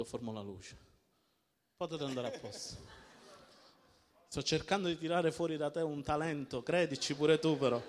Formo la luce. Potete andare a posto. Sto cercando di tirare fuori da te un talento, credici pure tu però.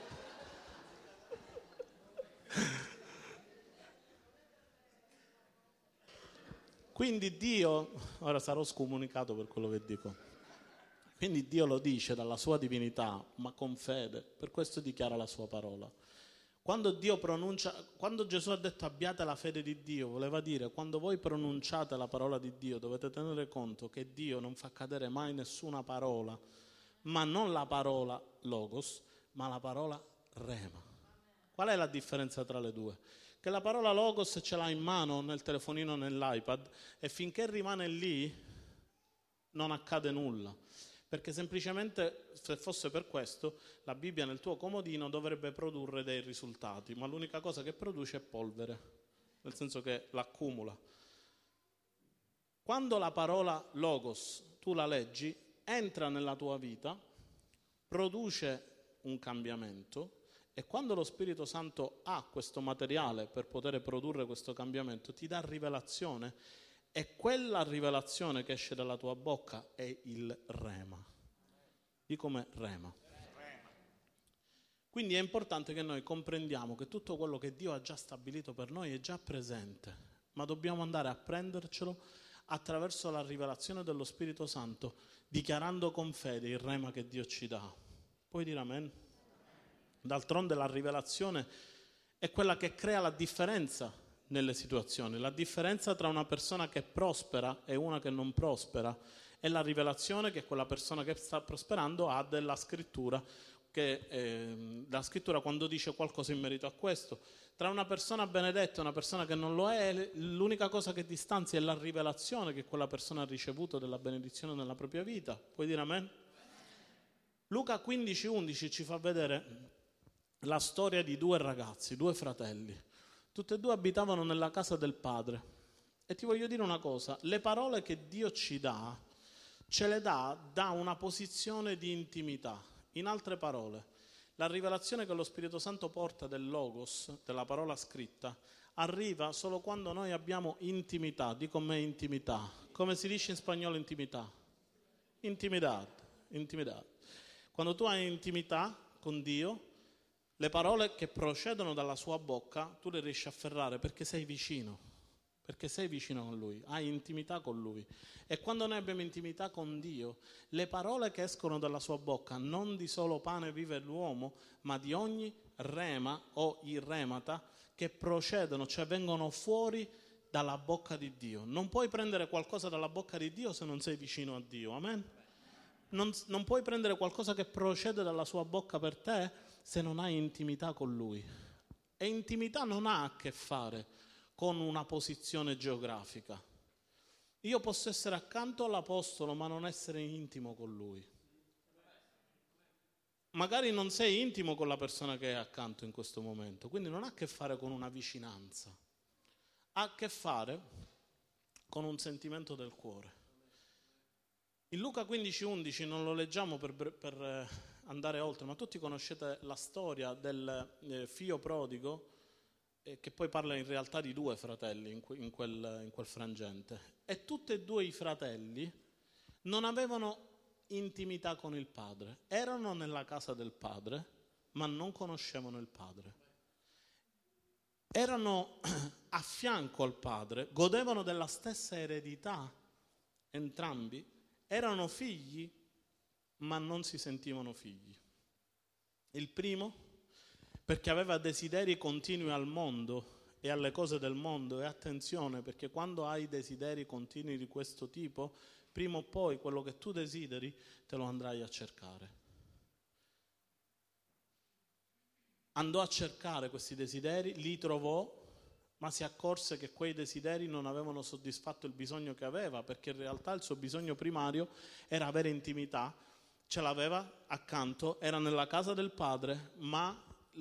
Quindi Dio, ora sarò scomunicato per quello che dico, quindi Dio lo dice dalla sua divinità, ma con fede, per questo dichiara la sua parola. Quando Gesù ha detto abbiate la fede di Dio, voleva dire quando voi pronunciate la parola di Dio dovete tenere conto che Dio non fa cadere mai nessuna parola, ma non la parola logos, ma la parola rema. Qual è la differenza tra le due? Che la parola logos ce l'ha in mano nel telefonino, nell'iPad, e finché rimane lì non accade nulla. Perché semplicemente, se fosse per questo, la Bibbia nel tuo comodino dovrebbe produrre dei risultati, ma l'unica cosa che produce è polvere, nel senso che l'accumula. Quando la parola logos tu la leggi, entra nella tua vita, produce un cambiamento, e quando lo Spirito Santo ha questo materiale per poter produrre questo cambiamento, ti dà rivelazione, e quella rivelazione che esce dalla tua bocca è il rema. Di come rema. Quindi è importante che noi comprendiamo che tutto quello che Dio ha già stabilito per noi è già presente, ma dobbiamo andare a prendercelo attraverso la rivelazione dello Spirito Santo, dichiarando con fede il rema che Dio ci dà. Puoi dire amen? D'altronde la rivelazione è quella che crea la differenza nelle situazioni. La differenza tra una persona che prospera e una che non prospera è la rivelazione che quella persona che sta prosperando ha della scrittura, che la scrittura quando dice qualcosa in merito a questo. Tra una persona benedetta e una persona che non lo è, l'unica cosa che distanzia è la rivelazione che quella persona ha ricevuto della benedizione nella propria vita. Puoi dire amen? Luca 15:11 ci fa vedere la storia di due ragazzi, due fratelli. Tutti e due abitavano nella casa del padre. E ti voglio dire una cosa, le parole che Dio ci dà, ce le dà da una posizione di intimità. In altre parole, la rivelazione che lo Spirito Santo porta del Logos, della parola scritta, arriva solo quando noi abbiamo intimità. Di con me intimità. Come si dice in spagnolo intimità? Intimidad. Quando tu hai intimità con Dio, le parole che procedono dalla sua bocca tu le riesci a afferrare perché sei vicino con Lui, hai intimità con Lui. E quando noi abbiamo intimità con Dio, le parole che escono dalla sua bocca, non di solo pane vive l'uomo, ma di ogni rema o irremata che procedono, cioè vengono fuori dalla bocca di Dio. Non puoi prendere qualcosa dalla bocca di Dio se non sei vicino a Dio, amen? Non puoi prendere qualcosa che procede dalla sua bocca per te se non hai intimità con Lui. E intimità non ha a che fare con una posizione geografica. Io posso essere accanto all'Apostolo ma non essere intimo con lui. Magari non sei intimo con la persona che è accanto in questo momento, quindi non ha a che fare con una vicinanza, ha a che fare con un sentimento del cuore. In Luca 15:11 non lo leggiamo per andare oltre, ma tutti conoscete la storia del figlio prodigo, che poi parla in realtà di due fratelli in quel frangente. E tutti e due i fratelli non avevano intimità con il padre, erano nella casa del padre, ma non conoscevano il padre. Erano a fianco al padre, godevano della stessa eredità entrambi, erano figli, ma non si sentivano figli. Il primo, perché aveva desideri continui al mondo e alle cose del mondo, e attenzione, perché quando hai desideri continui di questo tipo, prima o poi quello che tu desideri te lo andrai a cercare. Andò a cercare questi desideri, li trovò, ma si accorse che quei desideri non avevano soddisfatto il bisogno che aveva, perché in realtà il suo bisogno primario era avere intimità, ce l'aveva accanto, era nella casa del padre, ma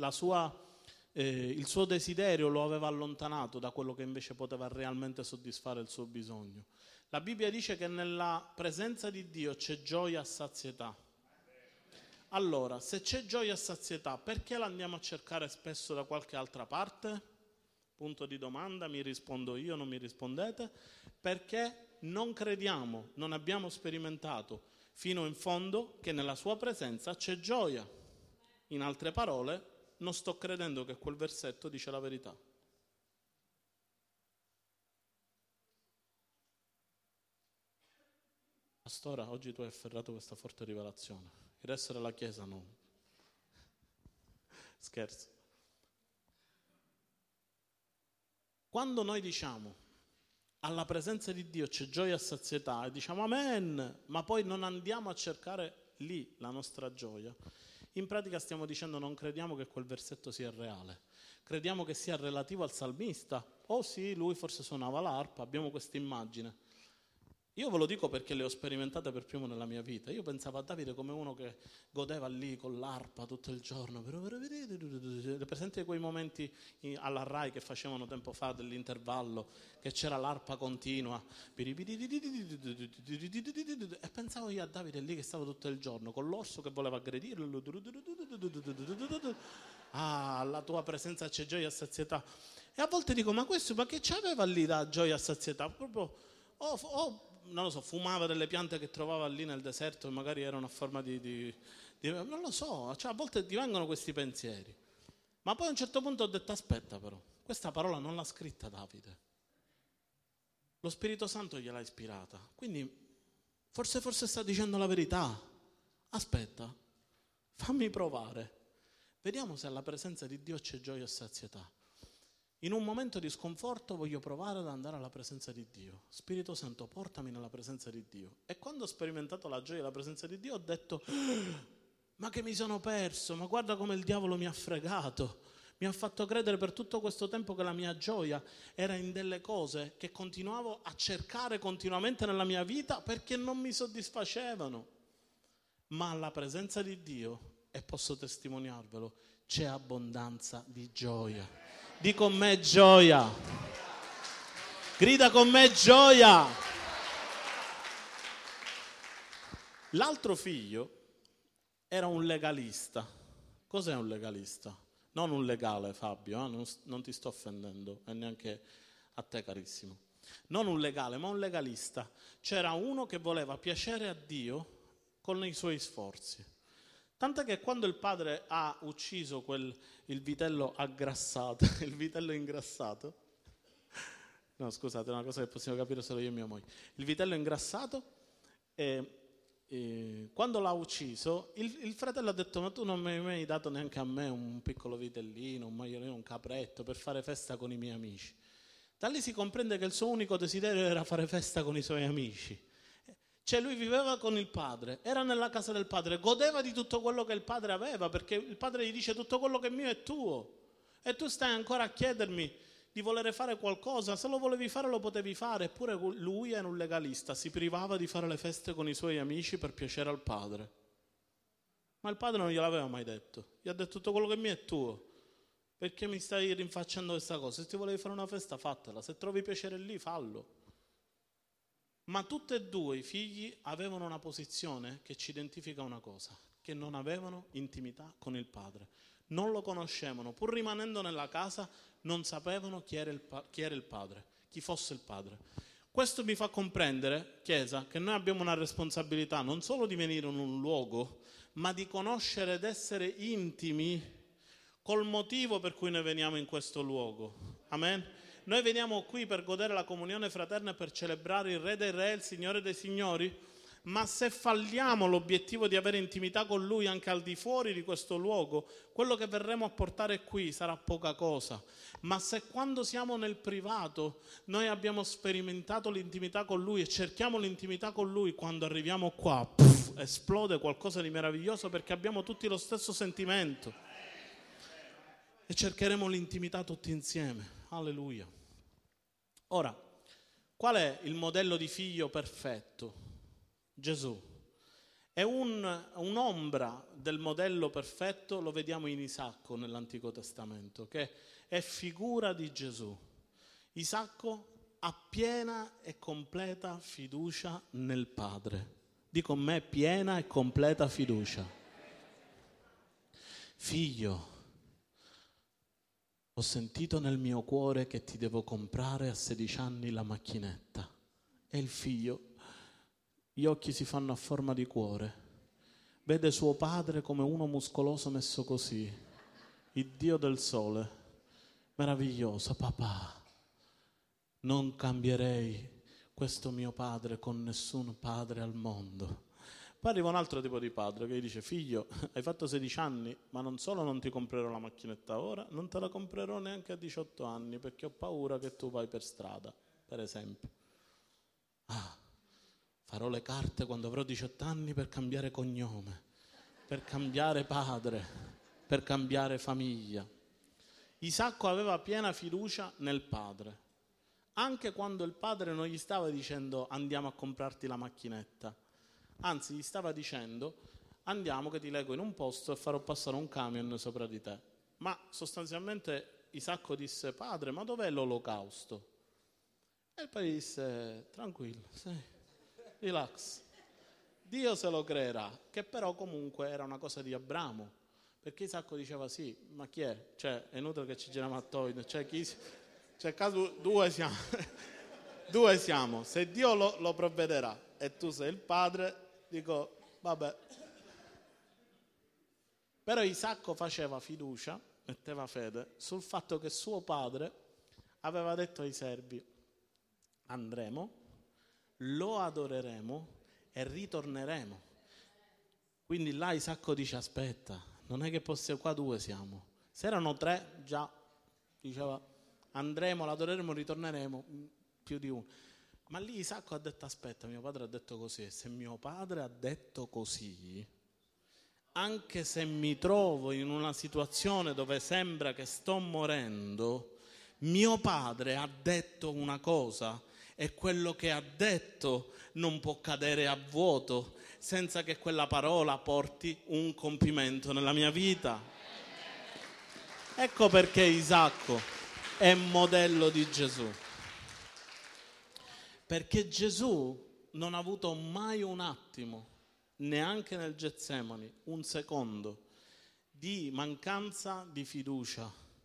il suo desiderio lo aveva allontanato da quello che invece poteva realmente soddisfare il suo bisogno. La Bibbia dice che nella presenza di Dio c'è gioia a sazietà. Allora, se c'è gioia a sazietà, perché la andiamo a cercare spesso da qualche altra parte? Punto di domanda, mi rispondo io, non mi rispondete, perché non crediamo, non abbiamo sperimentato fino in fondo che nella sua presenza c'è gioia. In altre parole, non sto credendo che quel versetto dice la verità. Pastora, oggi tu hai afferrato questa forte rivelazione. Il resto della Chiesa no. Scherzo. Quando noi diciamo alla presenza di Dio c'è gioia e sazietà e diciamo amen, ma poi non andiamo a cercare lì la nostra gioia, in pratica stiamo dicendo non crediamo che quel versetto sia reale, crediamo che sia relativo al salmista. Oh sì, lui forse suonava l'arpa, abbiamo questa immagine. Io ve lo dico perché le ho sperimentate per primo nella mia vita. Io pensavo a Davide come uno che godeva lì con l'arpa tutto il giorno. Presente quei momenti alla Rai che facevano tempo fa dell'intervallo, che c'era l'arpa continua. E pensavo io a Davide lì che stava tutto il giorno con l'orso che voleva aggredirlo. Ah, la tua presenza c'è gioia e sazietà. E a volte dico, ma questo, ma che c'aveva lì da gioia e sazietà? Proprio non lo so, fumava delle piante che trovava lì nel deserto e magari erano a forma non lo so, cioè a volte ti vengono questi pensieri. Ma poi a un certo punto ho detto aspetta però, questa parola non l'ha scritta Davide, lo Spirito Santo gliel'ha ispirata, quindi forse sta dicendo la verità. Aspetta, fammi provare, vediamo se alla presenza di Dio c'è gioia e sazietà. In un momento di sconforto voglio provare ad andare alla presenza di Dio. Spirito Santo, portami nella presenza di Dio. E quando ho sperimentato la gioia e la presenza di Dio ho detto, ma che mi sono perso, ma guarda come il diavolo mi ha fregato. Mi ha fatto credere per tutto questo tempo che la mia gioia era in delle cose che continuavo a cercare continuamente nella mia vita perché non mi soddisfacevano. Ma alla presenza di Dio, e posso testimoniarvelo, c'è abbondanza di gioia. Di con me gioia. Grida con me gioia. L'altro figlio era un legalista. Cos'è un legalista? Non un legale, Fabio, non ti sto offendendo, e neanche a te carissimo. Non un legale, ma un legalista. C'era uno che voleva piacere a Dio con i suoi sforzi. Tant'è che quando il padre ha ucciso il vitello aggrassato, il vitello ingrassato, no scusate, è una cosa che possiamo capire solo io e mia moglie, il vitello ingrassato, quando l'ha ucciso, il fratello ha detto ma tu non mi hai mai dato neanche a me un piccolo vitellino, un maialino, un capretto per fare festa con i miei amici. Da lì si comprende che il suo unico desiderio era fare festa con i suoi amici. Cioè lui viveva con il padre, era nella casa del padre, godeva di tutto quello che il padre aveva, perché il padre gli dice tutto quello che è mio è tuo. E tu stai ancora a chiedermi di volere fare qualcosa, se lo volevi fare lo potevi fare, eppure lui era un legalista, si privava di fare le feste con i suoi amici per piacere al padre. Ma il padre non gliel'aveva mai detto, gli ha detto tutto quello che è mio è tuo, perché mi stai rinfacciando questa cosa? Se ti volevi fare una festa fatela, se trovi piacere lì fallo. Ma tutti e due i figli avevano una posizione che ci identifica una cosa, che non avevano intimità con il padre, non lo conoscevano, pur rimanendo nella casa non sapevano chi era il padre, chi fosse il padre. Questo mi fa comprendere, Chiesa, che noi abbiamo una responsabilità non solo di venire in un luogo, ma di conoscere ed essere intimi col motivo per cui noi veniamo in questo luogo. Amen? Noi veniamo qui per godere la comunione fraterna e per celebrare il Re dei Re, il Signore dei Signori, ma se falliamo l'obiettivo di avere intimità con Lui anche al di fuori di questo luogo, quello che verremo a portare qui sarà poca cosa. Ma se quando siamo nel privato noi abbiamo sperimentato l'intimità con Lui e cerchiamo l'intimità con Lui, quando arriviamo qua, esplode qualcosa di meraviglioso perché abbiamo tutti lo stesso sentimento. E cercheremo l'intimità tutti insieme. Alleluia. Ora, qual è il modello di figlio perfetto? Gesù. È un'ombra del modello perfetto, lo vediamo in Isacco nell'Antico Testamento, che è figura di Gesù. Isacco ha piena e completa fiducia nel Padre. Di con me piena e completa fiducia. Figlio, ho sentito nel mio cuore che ti devo comprare a 16 anni la macchinetta. E il figlio, gli occhi si fanno a forma di cuore, vede suo padre come uno muscoloso messo così, il Dio del sole, meraviglioso, papà, non cambierei questo mio padre con nessun padre al mondo. Poi arriva un altro tipo di padre che gli dice: figlio, hai fatto 16 anni, ma non solo non ti comprerò la macchinetta ora, non te la comprerò neanche a 18 anni perché ho paura che tu vai per strada, per esempio. Farò le carte quando avrò 18 anni per cambiare cognome, per cambiare padre, per cambiare famiglia. Isacco aveva piena fiducia nel padre, anche quando il padre non gli stava dicendo andiamo a comprarti la macchinetta. Anzi, gli stava dicendo: andiamo che ti leggo in un posto e farò passare un camion sopra di te. Ma sostanzialmente Isacco disse: padre, ma dov'è l'olocausto? E il padre disse: tranquillo, relax, Dio se lo creerà. Che però comunque era una cosa di Abramo, perché Isacco diceva: sì, ma chi è? Cioè, è inutile che ci giriamo attorno, caso due siamo. Due siamo, se Dio lo provvederà e tu sei il padre, dico, vabbè. Però Isacco faceva fiducia, metteva fede sul fatto che suo padre aveva detto ai servi: andremo, lo adoreremo e ritorneremo. Quindi là Isacco dice: aspetta, non è che possiamo, qua due siamo. Se erano tre, già diceva andremo, l'adoreremo, ritorneremo, più di uno. Ma lì Isacco ha detto: aspetta, mio padre ha detto così, e se mio padre ha detto così, anche se mi trovo in una situazione dove sembra che sto morendo, mio padre ha detto una cosa e quello che ha detto non può cadere a vuoto senza che quella parola porti un compimento nella mia vita. Ecco perché Isacco è modello di Gesù. Perché Gesù non ha avuto mai un attimo, neanche nel Getsemani, un secondo, di mancanza di fiducia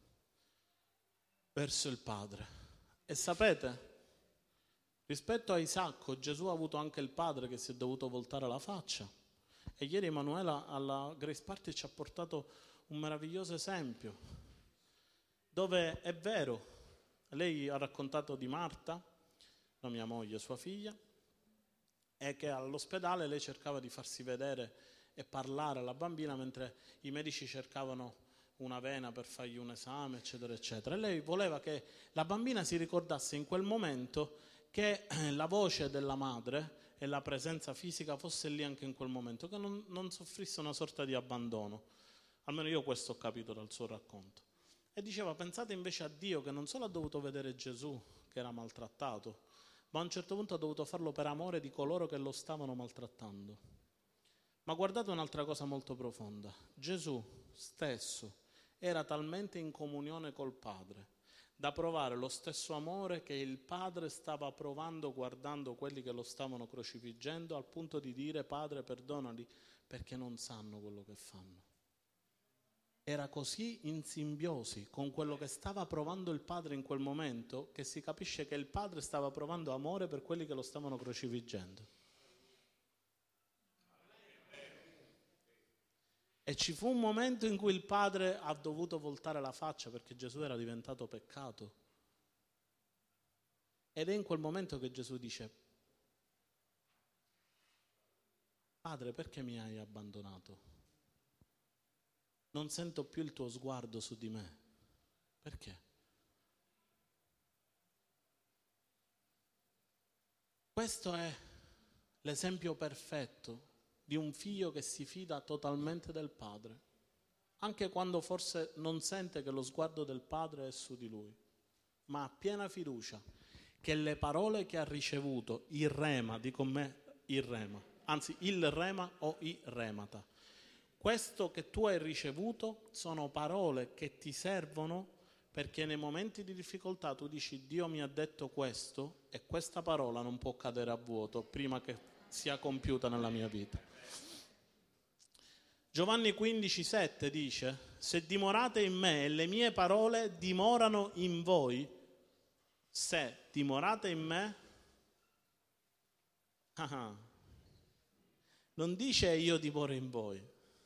verso il Padre. E sapete, rispetto a Isacco, Gesù ha avuto anche il Padre che si è dovuto voltare la faccia. E ieri Emanuela alla Grace Party ci ha portato un meraviglioso esempio, dove è vero, lei ha raccontato di Marta, mia moglie, sua figlia, e che all'ospedale lei cercava di farsi vedere e parlare alla bambina mentre i medici cercavano una vena per fargli un esame, eccetera, eccetera. E lei voleva che la bambina si ricordasse in quel momento che la voce della madre e la presenza fisica fosse lì anche in quel momento, che non soffrisse una sorta di abbandono. Almeno io questo ho capito dal suo racconto. E diceva: pensate invece a Dio, che non solo ha dovuto vedere Gesù che era maltrattato, ma a un certo punto ha dovuto farlo per amore di coloro che lo stavano maltrattando. Ma guardate un'altra cosa molto profonda: Gesù stesso era talmente in comunione col Padre da provare lo stesso amore che il Padre stava provando guardando quelli che lo stavano crocifiggendo, al punto di dire: Padre, perdonali perché non sanno quello che fanno. Era così in simbiosi con quello che stava provando il Padre in quel momento, che si capisce che il Padre stava provando amore per quelli che lo stavano crocifiggendo. E ci fu un momento in cui il Padre ha dovuto voltare la faccia perché Gesù era diventato peccato. Ed è in quel momento che Gesù dice: Padre, perché mi hai abbandonato? Non sento più il tuo sguardo su di me. Perché? Questo è l'esempio perfetto di un figlio che si fida totalmente del padre, anche quando forse non sente che lo sguardo del padre è su di lui, ma ha piena fiducia che le parole che ha ricevuto, il rema, di con me il rema, anzi il rema o i remata, questo che tu hai ricevuto sono parole che ti servono perché nei momenti di difficoltà tu dici: Dio mi ha detto questo e questa parola non può cadere a vuoto prima che sia compiuta nella mia vita. Giovanni 15,7 dice: se dimorate in me e le mie parole dimorano in voi, se dimorate in me, non dice io dimoro in voi,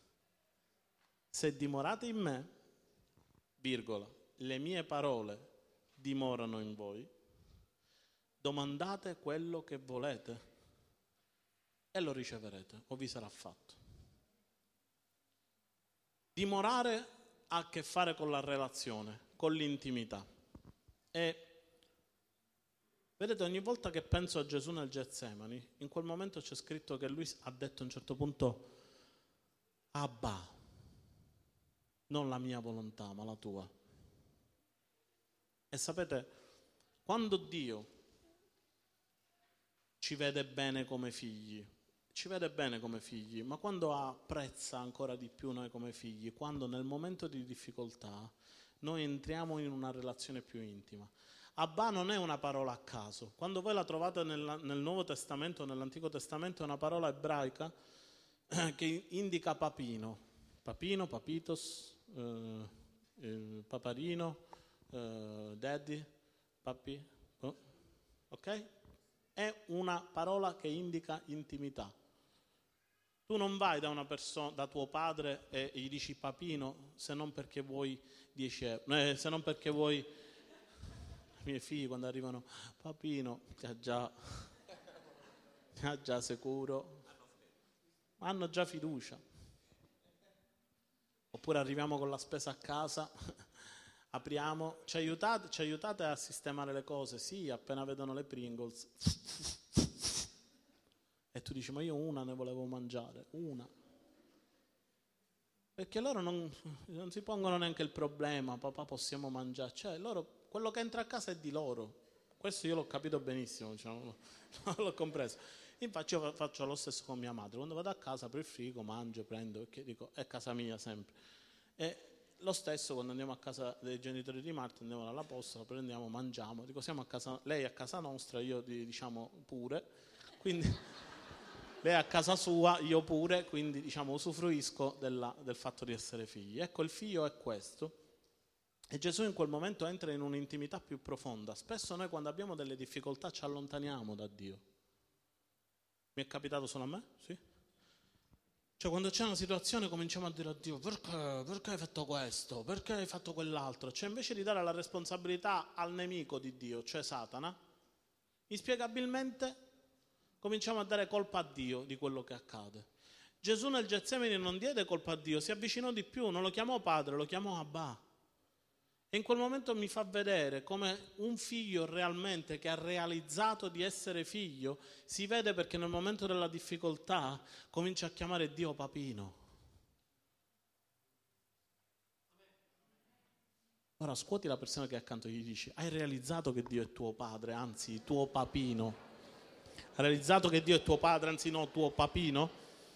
se dimorate in me, virgola, le mie parole dimorano in voi, domandate quello che volete e lo riceverete o vi sarà fatto. Dimorare ha a che fare con la relazione, con l'intimità. E vedete, ogni volta che penso a Gesù nel Getsemani, in quel momento c'è scritto che lui ha detto a un certo punto: Abba, non la mia volontà ma la tua. E sapete, quando Dio ci vede bene come figli, ci vede bene come figli, ma quando apprezza ancora di più noi come figli, quando nel momento di difficoltà noi entriamo in una relazione più intima. Abba non è una parola a caso. Quando voi la trovate nel Nuovo Testamento, nell'Antico Testamento, è una parola ebraica che indica papino. Papino, papitos, paparino, daddy, papi, ok? È una parola che indica intimità. Tu non vai da una persona, da tuo padre e gli dici papino, se non perché vuoi 10 euro, se non perché vuoi. I miei figli quando arrivano, papino, già sicuro, hanno già fiducia. Oppure arriviamo con la spesa a casa, apriamo, ci aiutate a sistemare le cose? Sì, appena vedono le Pringles. E tu dici, ma io una ne volevo mangiare, una. Perché loro non si pongono neanche il problema, papà possiamo mangiare. Cioè, loro, quello che entra a casa è di loro. Questo io l'ho capito benissimo, diciamo, l'ho compreso. Infatti io faccio lo stesso con mia madre. Quando vado a casa apro il frigo, mangio, prendo, perché dico, è casa mia sempre. E lo stesso quando andiamo a casa dei genitori di Marta, andiamo alla posta, lo prendiamo, mangiamo. Dico, siamo a casa, lei è a casa nostra, io diciamo pure. Quindi lei è a casa sua, io pure, quindi diciamo usufruisco del fatto di essere figli. Ecco, il figlio è questo. E Gesù in quel momento entra in un'intimità più profonda. Spesso noi quando abbiamo delle difficoltà ci allontaniamo da Dio. Mi è capitato solo a me? Sì. Cioè quando c'è una situazione cominciamo a dire a Dio: perché hai fatto questo? Perché hai fatto quell'altro? Cioè invece di dare la responsabilità al nemico di Dio, cioè Satana, inspiegabilmente cominciamo a dare colpa a Dio di quello che accade. Gesù nel Getsemani non diede colpa a Dio, si avvicinò di più, non lo chiamò padre, lo chiamò Abba. E in quel momento mi fa vedere come un figlio realmente che ha realizzato di essere figlio si vede, perché nel momento della difficoltà comincia a chiamare Dio papino. Ora scuoti la persona che è accanto e gli dici: hai realizzato che Dio è tuo padre, anzi tuo papino? Hai realizzato che Dio è tuo padre, anzi no, tuo papino?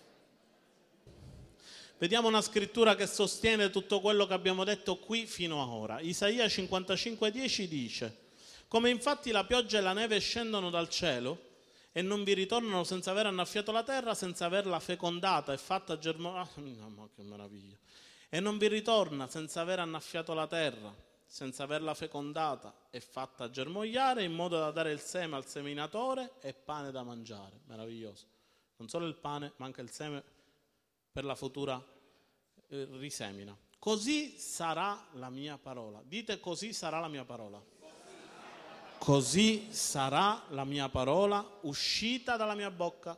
Vediamo una scrittura che sostiene tutto quello che abbiamo detto qui fino a ora. Isaia 55,10 dice: come infatti la pioggia e la neve scendono dal cielo e non vi ritornano senza aver annaffiato la terra, senza averla fecondata e fatta germogliare. Ma che meraviglia! E non vi ritorna senza aver annaffiato la terra, senza averla fecondata e fatta germogliare, in modo da dare il seme al seminatore e pane da mangiare. Meraviglioso. Non solo il pane, ma anche il seme per la futura risemina. Così sarà la mia parola. Dite: così sarà la mia parola. Così sarà la mia parola uscita dalla mia bocca.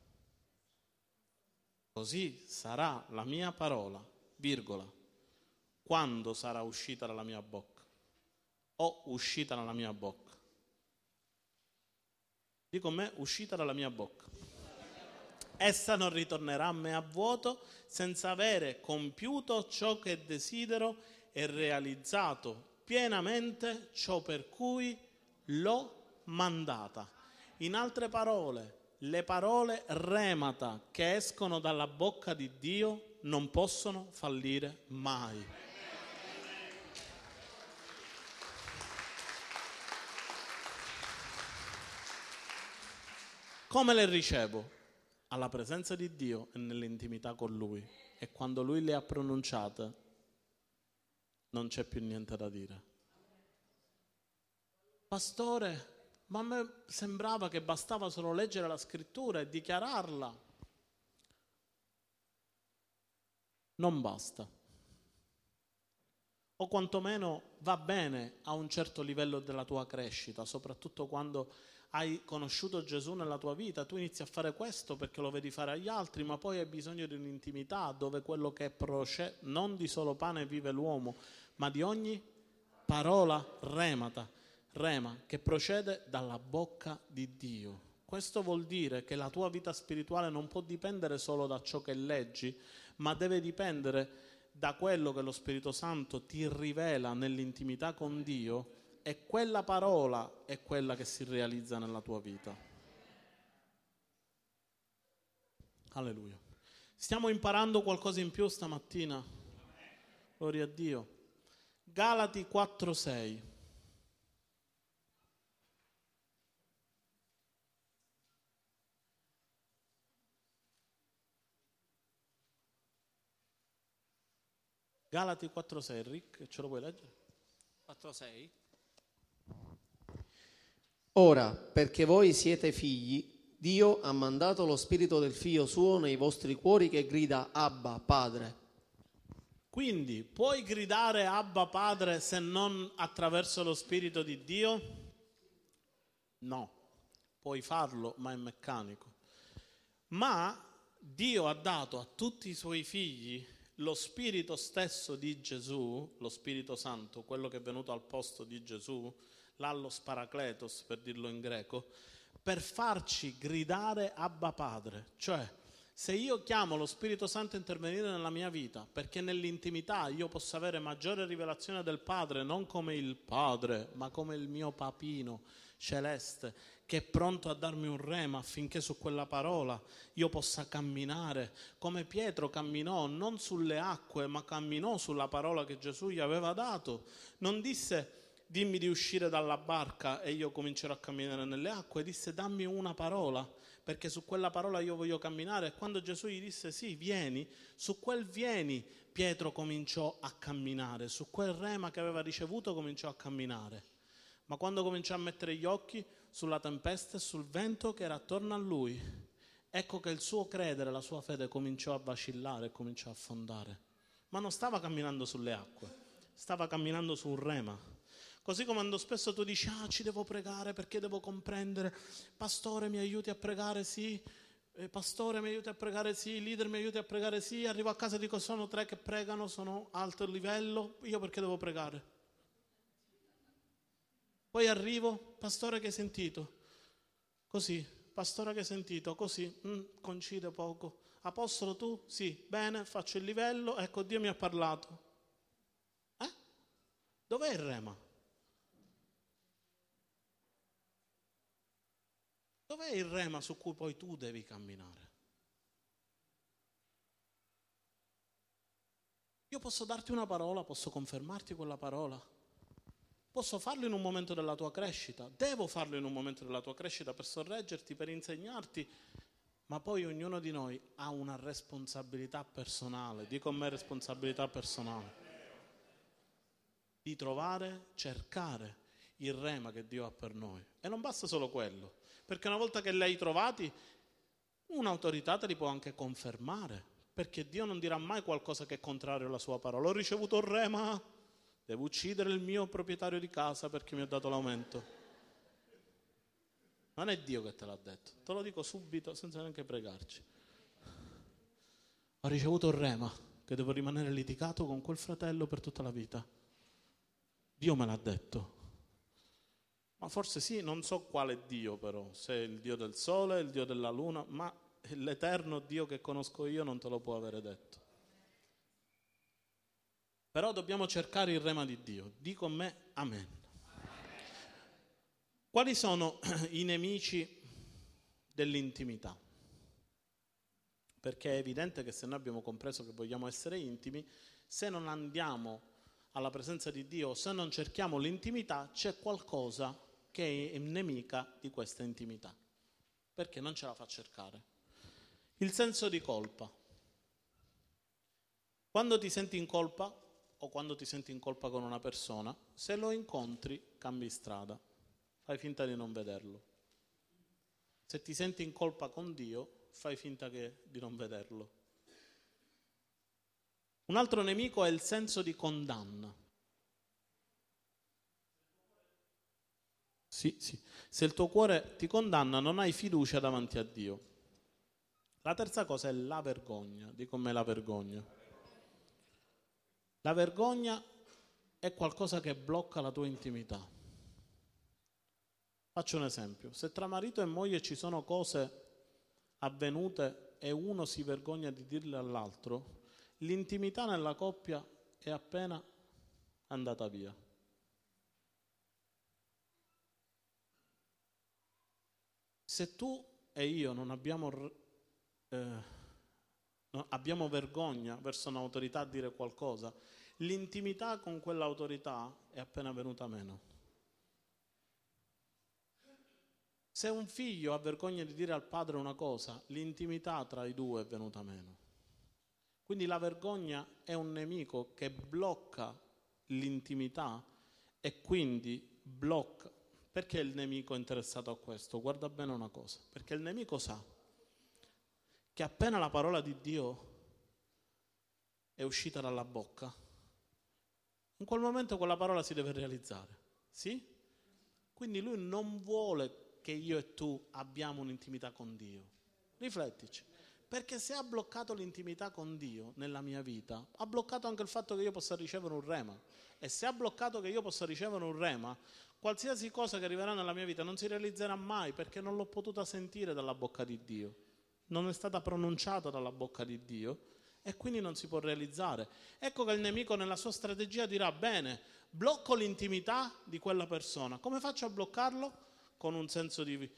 Così sarà la mia parola, virgola, quando sarà uscita dalla mia bocca o uscita dalla mia bocca. Dico me, uscita dalla mia bocca. Essa non ritornerà a me a vuoto, senza avere compiuto ciò che desidero e realizzato pienamente ciò per cui l'ho mandata. In altre parole, le parole remata che escono dalla bocca di Dio non possono fallire mai. Come le ricevo? alla presenza di Dio e nell'intimità con Lui. E quando Lui le ha pronunciate, non c'è più niente da dire. Pastore, ma a me sembrava che bastava solo leggere la scrittura e dichiararla. Non basta. O quantomeno va bene a un certo livello della tua crescita, soprattutto quando hai conosciuto Gesù nella tua vita. Tu inizi a fare questo perché lo vedi fare agli altri, ma poi hai bisogno di un'intimità dove quello che procede, non di solo pane vive l'uomo, ma di ogni parola rema, che procede dalla bocca di Dio. Questo vuol dire che la tua vita spirituale non può dipendere solo da ciò che leggi, ma deve dipendere da quello che lo Spirito Santo ti rivela nell'intimità con Dio, e quella parola è quella che si realizza nella tua vita. Alleluia. Stiamo imparando qualcosa in più stamattina? Gloria a Dio. Galati 4:6. Galati 4:6, Rick, ce lo puoi leggere? 4:6. Ora, perché voi siete figli, Dio ha mandato lo spirito del Figlio suo nei vostri cuori che grida Abba, Padre. Quindi, puoi gridare Abba, Padre, se non attraverso lo Spirito di Dio? No, puoi farlo, ma è meccanico. Ma Dio ha dato a tutti i suoi figli lo Spirito stesso di Gesù, lo Spirito Santo, quello che è venuto al posto di Gesù, l'allos parakletos per dirlo in greco, per farci gridare Abba Padre. Cioè, se io chiamo lo Spirito Santo a intervenire nella mia vita, perché nell'intimità io posso avere maggiore rivelazione del Padre, non come il Padre, ma come il mio papino celeste, che è pronto a darmi un rema affinché su quella parola io possa camminare, come Pietro camminò non sulle acque, ma camminò sulla parola che Gesù gli aveva dato. Non disse dimmi di uscire dalla barca e io comincerò a camminare nelle acque, disse dammi una parola, perché su quella parola io voglio camminare. E quando Gesù gli disse sì, vieni, su quel vieni Pietro cominciò a camminare, su quel rema che aveva ricevuto cominciò a camminare. Ma quando cominciò a mettere gli occhi sulla tempesta e sul vento che era attorno a lui, ecco che il suo credere, la sua fede cominciò a vacillare e cominciò a affondare. Ma non stava camminando sulle acque, stava camminando su un rema. Così come quando spesso tu dici ci devo pregare perché devo comprendere, pastore mi aiuti a pregare, sì, pastore mi aiuti a pregare, sì, leader mi aiuti a pregare, sì, arrivo a casa e dico sono 3 che pregano, sono alto livello, io perché devo pregare? Poi arrivo, pastore che hai sentito? Così, pastore che hai sentito? Così, coincide poco. Apostolo tu? Sì, bene, faccio il livello, ecco Dio mi ha parlato. Dov'è il rema? Dov'è il rema su cui poi tu devi camminare? Io posso darti una parola, posso confermarti quella parola. Posso farlo in un momento della tua crescita, devo farlo in un momento della tua crescita per sorreggerti, per insegnarti, ma poi ognuno di noi ha una responsabilità personale, dico a me responsabilità personale, di trovare, cercare il rema che Dio ha per noi. E non basta solo quello, perché una volta che li hai trovati, un'autorità te li può anche confermare, perché Dio non dirà mai qualcosa che è contrario alla sua parola. Ho ricevuto il rema, devo uccidere il mio proprietario di casa perché mi ha dato l'aumento. Non è Dio che te l'ha detto, te lo dico subito senza neanche pregarci. Ho ricevuto il rema che devo rimanere litigato con quel fratello per tutta la vita. Dio me l'ha detto. Ma forse sì, non so quale Dio però, se è il Dio del sole, il Dio della luna, ma l'eterno Dio che conosco io non te lo può avere detto. Però dobbiamo cercare il rema di Dio. Di con me, amen. Quali sono i nemici dell'intimità? Perché è evidente che se noi abbiamo compreso che vogliamo essere intimi, se non andiamo alla presenza di Dio, se non cerchiamo l'intimità, c'è qualcosa che è nemica di questa intimità, perché non ce la fa cercare. Il senso di colpa. Quando ti senti in colpa o quando ti senti in colpa con una persona, se lo incontri cambi strada, fai finta di non vederlo. Se ti senti in colpa con Dio, fai finta di non vederlo. Un altro nemico è il senso di condanna. Sì. Se il tuo cuore ti condanna, non hai fiducia davanti a Dio. La terza cosa è la vergogna. Di come la vergogna. La vergogna è qualcosa che blocca la tua intimità. Faccio un esempio. Se tra marito e moglie ci sono cose avvenute e uno si vergogna di dirle all'altro, l'intimità nella coppia è appena andata via. Se tu e io non abbiamo vergogna verso un'autorità a dire qualcosa, l'intimità con quell'autorità è appena venuta meno. Se un figlio ha vergogna di dire al padre una cosa, l'intimità tra i due è venuta meno. Quindi la vergogna è un nemico che blocca l'intimità e quindi blocca. Perché il nemico è interessato a questo? Guarda bene una cosa, perché il nemico sa che appena la parola di Dio è uscita dalla bocca, in quel momento quella parola si deve realizzare, sì? Quindi lui non vuole che io e tu abbiamo un'intimità con Dio. Riflettici, perché se ha bloccato l'intimità con Dio nella mia vita, ha bloccato anche il fatto che io possa ricevere un rema. E se ha bloccato che io possa ricevere un rema, qualsiasi cosa che arriverà nella mia vita non si realizzerà mai, perché non l'ho potuta sentire dalla bocca di Dio. Non è stata pronunciata dalla bocca di Dio e quindi non si può realizzare. Ecco che il nemico nella sua strategia dirà: bene, blocco l'intimità di quella persona. Come faccio a bloccarlo? Con un senso di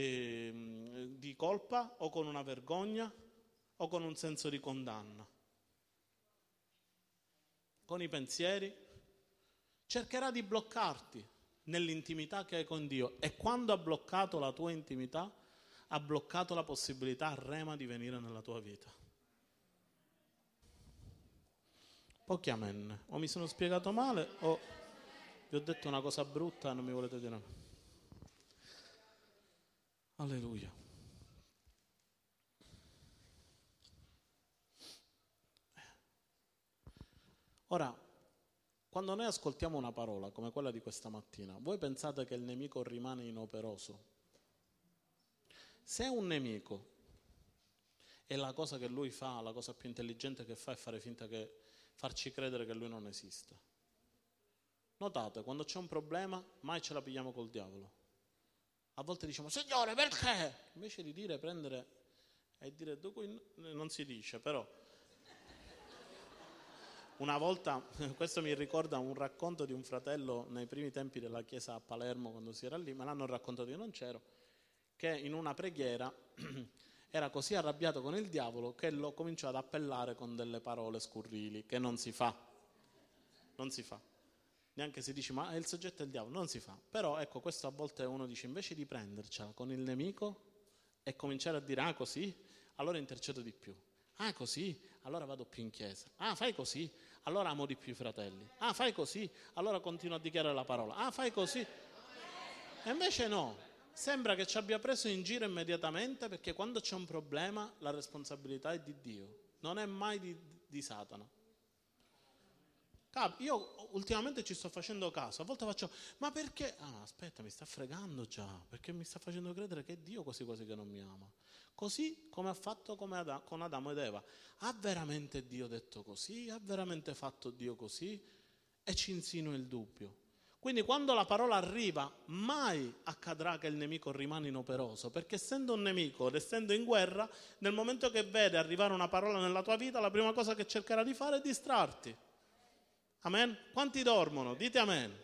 colpa o con una vergogna o con un senso di condanna? Con i pensieri. Cercherà di bloccarti nell'intimità che hai con Dio, e quando ha bloccato la tua intimità ha bloccato la possibilità a rema di venire nella tua vita. Pochi amen. O mi sono spiegato male o vi ho detto una cosa brutta e non mi volete dire. Alleluia. Ora, quando noi ascoltiamo una parola come quella di questa mattina, voi pensate che il nemico rimane inoperoso? Se un nemico e la cosa che lui fa, la cosa più intelligente che fa è fare finta che farci credere che lui non esista. Notate, quando c'è un problema mai ce la pigliamo col diavolo. A volte diciamo: Signore, perché? Invece di prendere e dire, non si dice, però una volta, questo mi ricorda un racconto di un fratello nei primi tempi della chiesa a Palermo, quando si era lì, me l'hanno raccontato, io non c'ero, che in una preghiera era così arrabbiato con il diavolo che lo cominciò ad appellare con delle parole scurrili, che non si fa, neanche si dice ma è il soggetto del diavolo, non si fa. Però ecco, questo a volte uno dice, invece di prendercela con il nemico e cominciare a dire così, allora intercedo di più, così, allora vado più in chiesa, fai così, allora amo di più i fratelli, fai così, allora continuo a dichiarare la parola, fai così. E invece no, sembra che ci abbia preso in giro immediatamente, perché quando c'è un problema la responsabilità è di Dio, non è mai di Satana. Io ultimamente ci sto facendo caso, a volte faccio, ma perché? No, aspetta, mi sta fregando già, perché mi sta facendo credere che è Dio quasi che non mi ama. Così come ha fatto con Adamo ed Eva. Ha veramente Dio detto così? Ha veramente fatto Dio così? E ci insinua il dubbio. Quindi quando la parola arriva, mai accadrà che il nemico rimane inoperoso, perché essendo un nemico ed essendo in guerra, nel momento che vede arrivare una parola nella tua vita, la prima cosa che cercherà di fare è distrarti. Amen? Quanti dormono? Dite amen.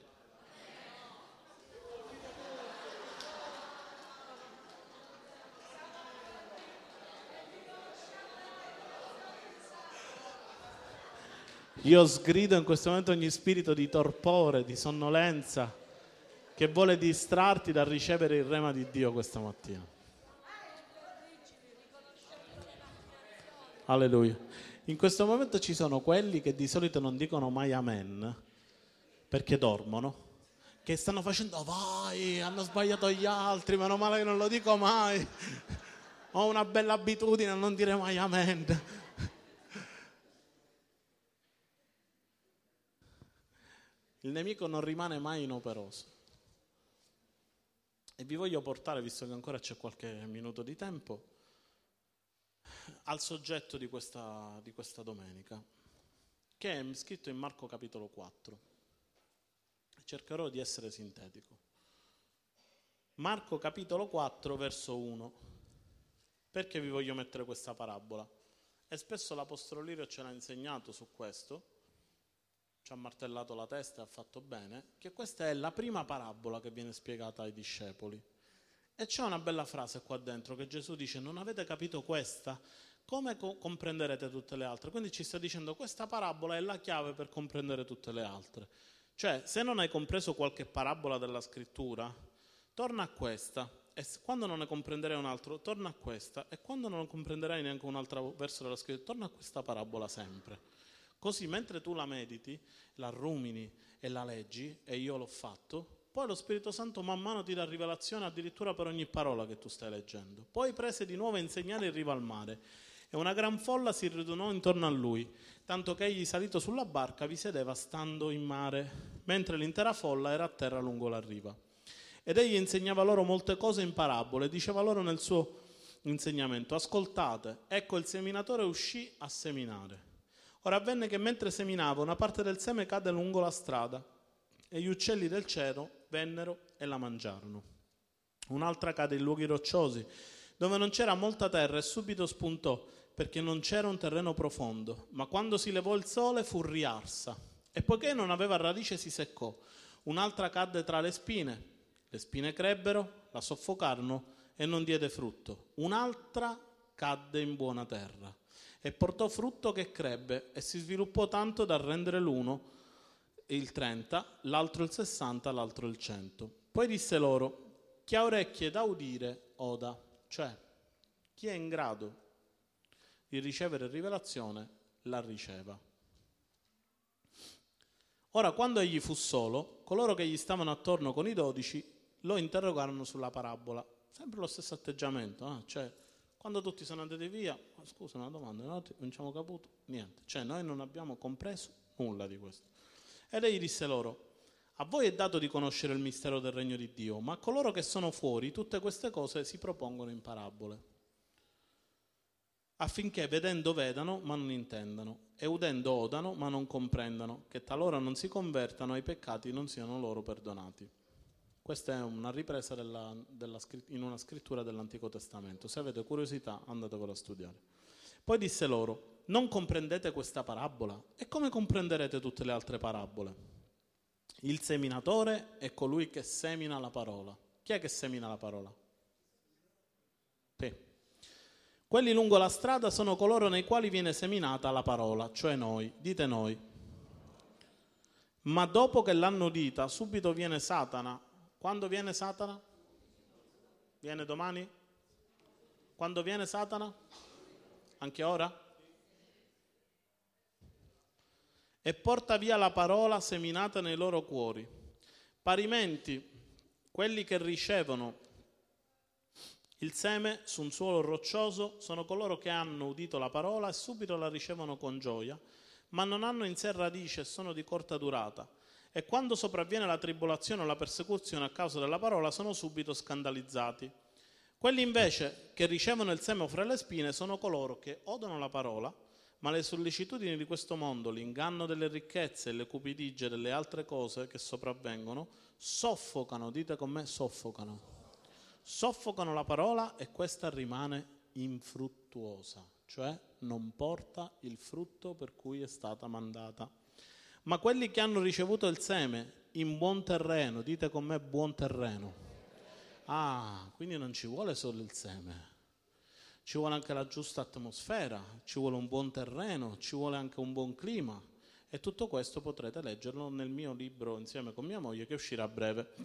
Io sgrido in questo momento ogni spirito di torpore, di sonnolenza, che vuole distrarti dal ricevere il rema di Dio questa mattina. Alleluia. In questo momento ci sono quelli che di solito non dicono mai amen perché dormono, che stanno facendo vai, hanno sbagliato gli altri, meno male che non lo dico mai. Ho una bella abitudine a non dire mai amen. Il nemico non rimane mai inoperoso. E vi voglio portare, visto che ancora c'è qualche minuto di tempo, al soggetto di questa domenica, che è scritto in Marco capitolo 4. Cercherò di essere sintetico. Marco capitolo 4 verso 1. Perché vi voglio mettere questa parabola? E spesso l'Apostolo Lirio ce l'ha insegnato su questo, ci ha martellato la testa e ha fatto bene, che questa è la prima parabola che viene spiegata ai discepoli. E c'è una bella frase qua dentro che Gesù dice: non avete capito questa? Come comprenderete tutte le altre? Quindi ci sta dicendo: questa parabola è la chiave per comprendere tutte le altre. Cioè, se non hai compreso qualche parabola della scrittura, torna a questa, e quando non ne comprenderai un altro, torna a questa, e quando non comprenderai neanche un altro verso della scrittura, torna a questa parabola sempre. Così mentre tu la mediti, la rumini e la leggi, e io l'ho fatto, poi lo Spirito Santo man mano ti dà rivelazione addirittura per ogni parola che tu stai leggendo. Poi prese di nuovo a insegnare in riva al mare, e una gran folla si radunò intorno a lui, tanto che egli, salito sulla barca, vi sedeva stando in mare, mentre l'intera folla era a terra lungo la riva. Ed egli insegnava loro molte cose in parabole, diceva loro nel suo insegnamento: ascoltate, ecco il seminatore uscì a seminare. Ora avvenne che mentre seminava, una parte del seme cadde lungo la strada, e gli uccelli del cielo vennero e la mangiarono. Un'altra cade in luoghi rocciosi, dove non c'era molta terra, e subito spuntò, perché non c'era un terreno profondo. Ma quando si levò il sole fu riarsa, e poiché non aveva radice si seccò. Un'altra cadde tra le spine crebbero, la soffocarono e non diede frutto. Un'altra cadde in buona terra e portò frutto che crebbe e si sviluppò tanto da rendere l'uno il 30, l'altro il 60, l'altro il 100. Poi disse loro: chi ha orecchie da udire oda, cioè chi è in grado di ricevere rivelazione la riceva. Ora, quando egli fu solo, coloro che gli stavano attorno con i 12 lo interrogarono sulla parabola. Sempre lo stesso atteggiamento, cioè quando tutti sono andati via: scusa, una domanda, non ci abbiamo capito niente, cioè noi non abbiamo compreso nulla di questo. Ed egli disse loro: a voi è dato di conoscere il mistero del regno di Dio, ma a coloro che sono fuori tutte queste cose si propongono in parabole, affinché vedendo vedano ma non intendano, e udendo odano ma non comprendano, che talora non si convertano e i peccati non siano loro perdonati. Questa è una ripresa in una scrittura dell'Antico Testamento. Se avete curiosità, andatevelo a studiare. Poi disse loro: non comprendete questa parabola? E come comprenderete tutte le altre parabole? Il seminatore è colui che semina la parola. Chi è che semina la parola? Te. Quelli lungo la strada sono coloro nei quali viene seminata la parola, cioè noi. Dite noi. Ma dopo che l'hanno udita, subito viene Satana. Quando viene Satana? Viene domani? Quando viene Satana? Anche ora? E porta via la parola seminata nei loro cuori. Parimenti, quelli che ricevono il seme su un suolo roccioso sono coloro che hanno udito la parola e subito la ricevono con gioia, ma non hanno in sé radice e sono di corta durata. E quando sopravviene la tribolazione o la persecuzione a causa della parola sono subito scandalizzati. Quelli invece che ricevono il seme fra le spine sono coloro che odono la parola, ma le sollecitudini di questo mondo, l'inganno delle ricchezze e le cupidigie delle altre cose che sopravvengono, soffocano, dite con me, soffocano la parola e questa rimane infruttuosa, cioè non porta il frutto per cui è stata mandata. Ma quelli che hanno ricevuto il seme in buon terreno, dite con me buon terreno. Quindi non ci vuole solo il seme, ci vuole anche la giusta atmosfera, ci vuole un buon terreno, ci vuole anche un buon clima. E tutto questo potrete leggerlo nel mio libro insieme con mia moglie che uscirà a breve.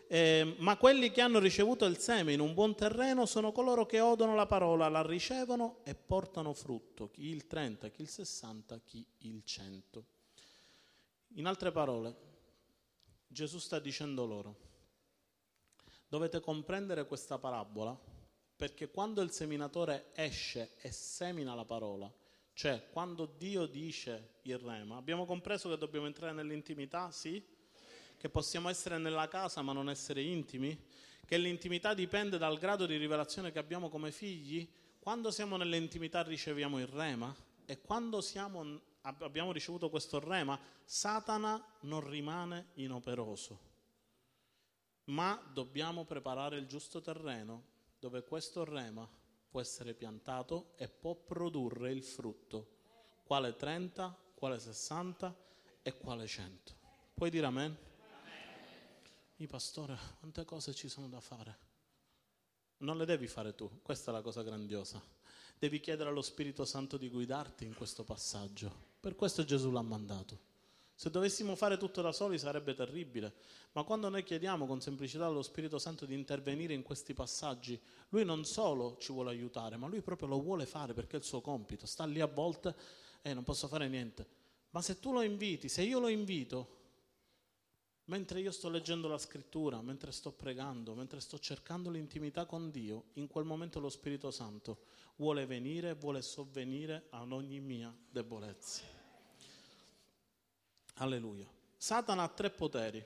Ma quelli che hanno ricevuto il seme in un buon terreno sono coloro che odono la parola, la ricevono e portano frutto, chi il 30, chi il 60, chi il 100. In altre parole, Gesù sta dicendo loro: dovete comprendere questa parabola, perché quando il seminatore esce e semina la parola, cioè quando Dio dice il rema, abbiamo compreso che dobbiamo entrare nell'intimità, sì? Che possiamo essere nella casa ma non essere intimi? Che l'intimità dipende dal grado di rivelazione che abbiamo come figli? Quando siamo nell'intimità riceviamo il rema, e quando abbiamo ricevuto questo rema, Satana non rimane inoperoso. Ma dobbiamo preparare il giusto terreno dove questo rema può essere piantato e può produrre il frutto. Quale 30, quale 60 e quale 100. Puoi dire amen? Pastore, quante cose ci sono da fare. Non le devi fare tu, questa è la cosa grandiosa. Devi chiedere allo Spirito Santo di guidarti in questo passaggio. Per questo Gesù l'ha mandato. Se dovessimo fare tutto da soli sarebbe terribile, ma quando noi chiediamo con semplicità allo Spirito Santo di intervenire in questi passaggi, Lui non solo ci vuole aiutare, ma Lui proprio lo vuole fare perché è il suo compito. Sta lì a volte e non posso fare niente. Ma se tu lo inviti, se io lo invito, mentre io sto leggendo la scrittura, mentre sto pregando, mentre sto cercando l'intimità con Dio, in quel momento lo Spirito Santo vuole venire, vuole sovvenire ad ogni mia debolezza. Alleluia. Satana ha 3 poteri.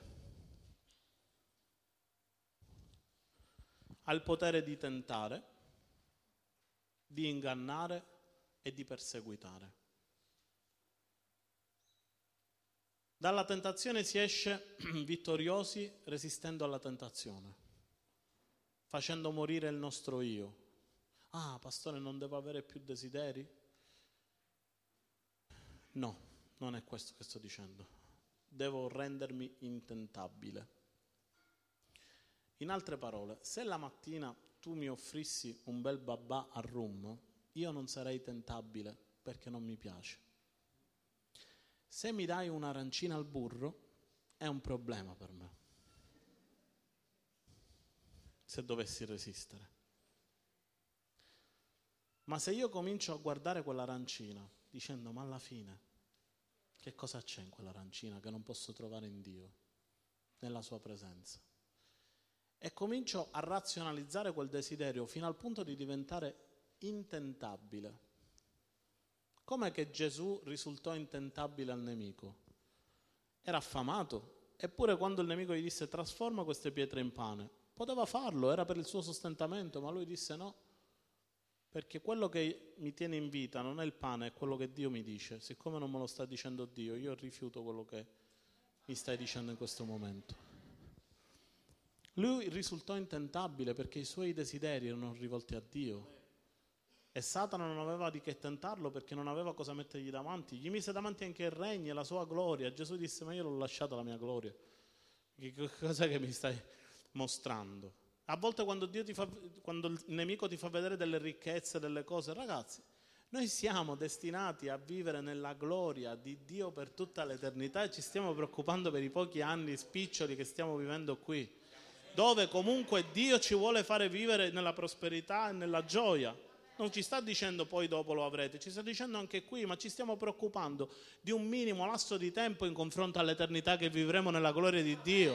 Ha il potere di tentare, di ingannare e di perseguitare. Dalla tentazione si esce vittoriosi resistendo alla tentazione, facendo morire il nostro io. Ah, pastore, non devo avere più desideri? No, non è questo che sto dicendo. Devo rendermi intentabile. In altre parole, se la mattina tu mi offrissi un bel babà al rum, io non sarei tentabile perché non mi piace. Se mi dai un'arancina al burro, è un problema per me, se dovessi resistere. Ma se io comincio a guardare quell'arancina dicendo: ma alla fine che cosa c'è in quell'arancina che non posso trovare in Dio, nella sua presenza? E comincio a razionalizzare quel desiderio fino al punto di diventare intentabile. Com'è che Gesù risultò intentabile al nemico? Era affamato, eppure quando il nemico gli disse: trasforma queste pietre in pane, poteva farlo, era per il suo sostentamento, ma lui disse no, perché quello che mi tiene in vita non è il pane, è quello che Dio mi dice. Siccome non me lo sta dicendo Dio, io rifiuto quello che mi stai dicendo in questo momento. Lui risultò intentabile perché i suoi desideri erano rivolti a Dio. E Satana non aveva di che tentarlo perché non aveva cosa mettergli davanti. Gli mise davanti anche il regno e la sua gloria. Gesù disse: ma io l'ho lasciata la mia gloria. Che cosa che mi stai mostrando? A volte quando il nemico ti fa vedere delle ricchezze, delle cose, ragazzi, noi siamo destinati a vivere nella gloria di Dio per tutta l'eternità e ci stiamo preoccupando per i pochi anni spiccioli che stiamo vivendo qui, dove comunque Dio ci vuole fare vivere nella prosperità e nella gioia. Non ci sta dicendo poi dopo lo avrete, ci sta dicendo anche qui, ma ci stiamo preoccupando di un minimo lasso di tempo in confronto all'eternità che vivremo nella gloria di Dio.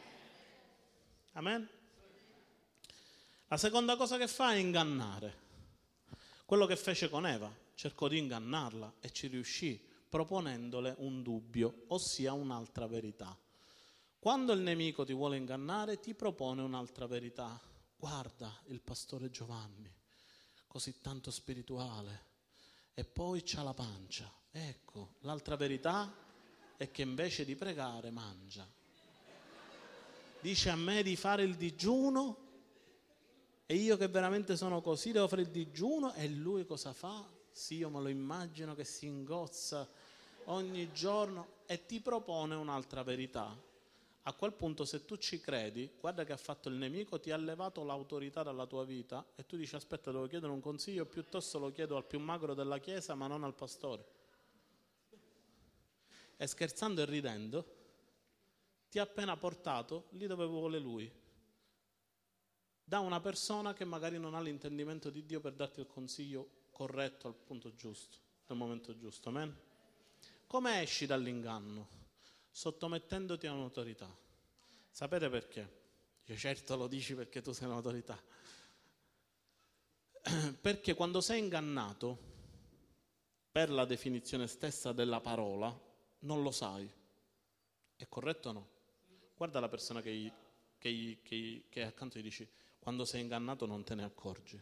Amen? La seconda cosa che fa è ingannare. Quello che fece con Eva, cercò di ingannarla e ci riuscì, proponendole un dubbio, ossia un'altra verità. Quando il nemico ti vuole ingannare, ti propone un'altra verità. Guarda il pastore Giovanni, così tanto spirituale, e poi c'ha la pancia. Ecco, l'altra verità è che invece di pregare mangia. Dice a me di fare il digiuno e io che veramente sono così devo fare il digiuno, e lui cosa fa? Sì, io me lo immagino che si ingozza ogni giorno e ti propone un'altra verità. A quel punto, se tu ci credi, guarda che ha fatto il nemico, ti ha levato l'autorità dalla tua vita e tu dici: aspetta, devo chiedere un consiglio, piuttosto lo chiedo al più magro della chiesa ma non al pastore. E scherzando e ridendo ti ha appena portato lì dove vuole Lui, da una persona che magari non ha l'intendimento di Dio per darti il consiglio corretto al punto giusto, al momento giusto. Amen? Come esci dall'inganno? Sottomettendoti a un'autorità. Sapete perché? Io certo lo dici perché tu sei un'autorità. Perché quando sei ingannato, per la definizione stessa della parola, non lo sai. È corretto o no? Guarda la persona che è accanto e gli dici: quando sei ingannato non te ne accorgi.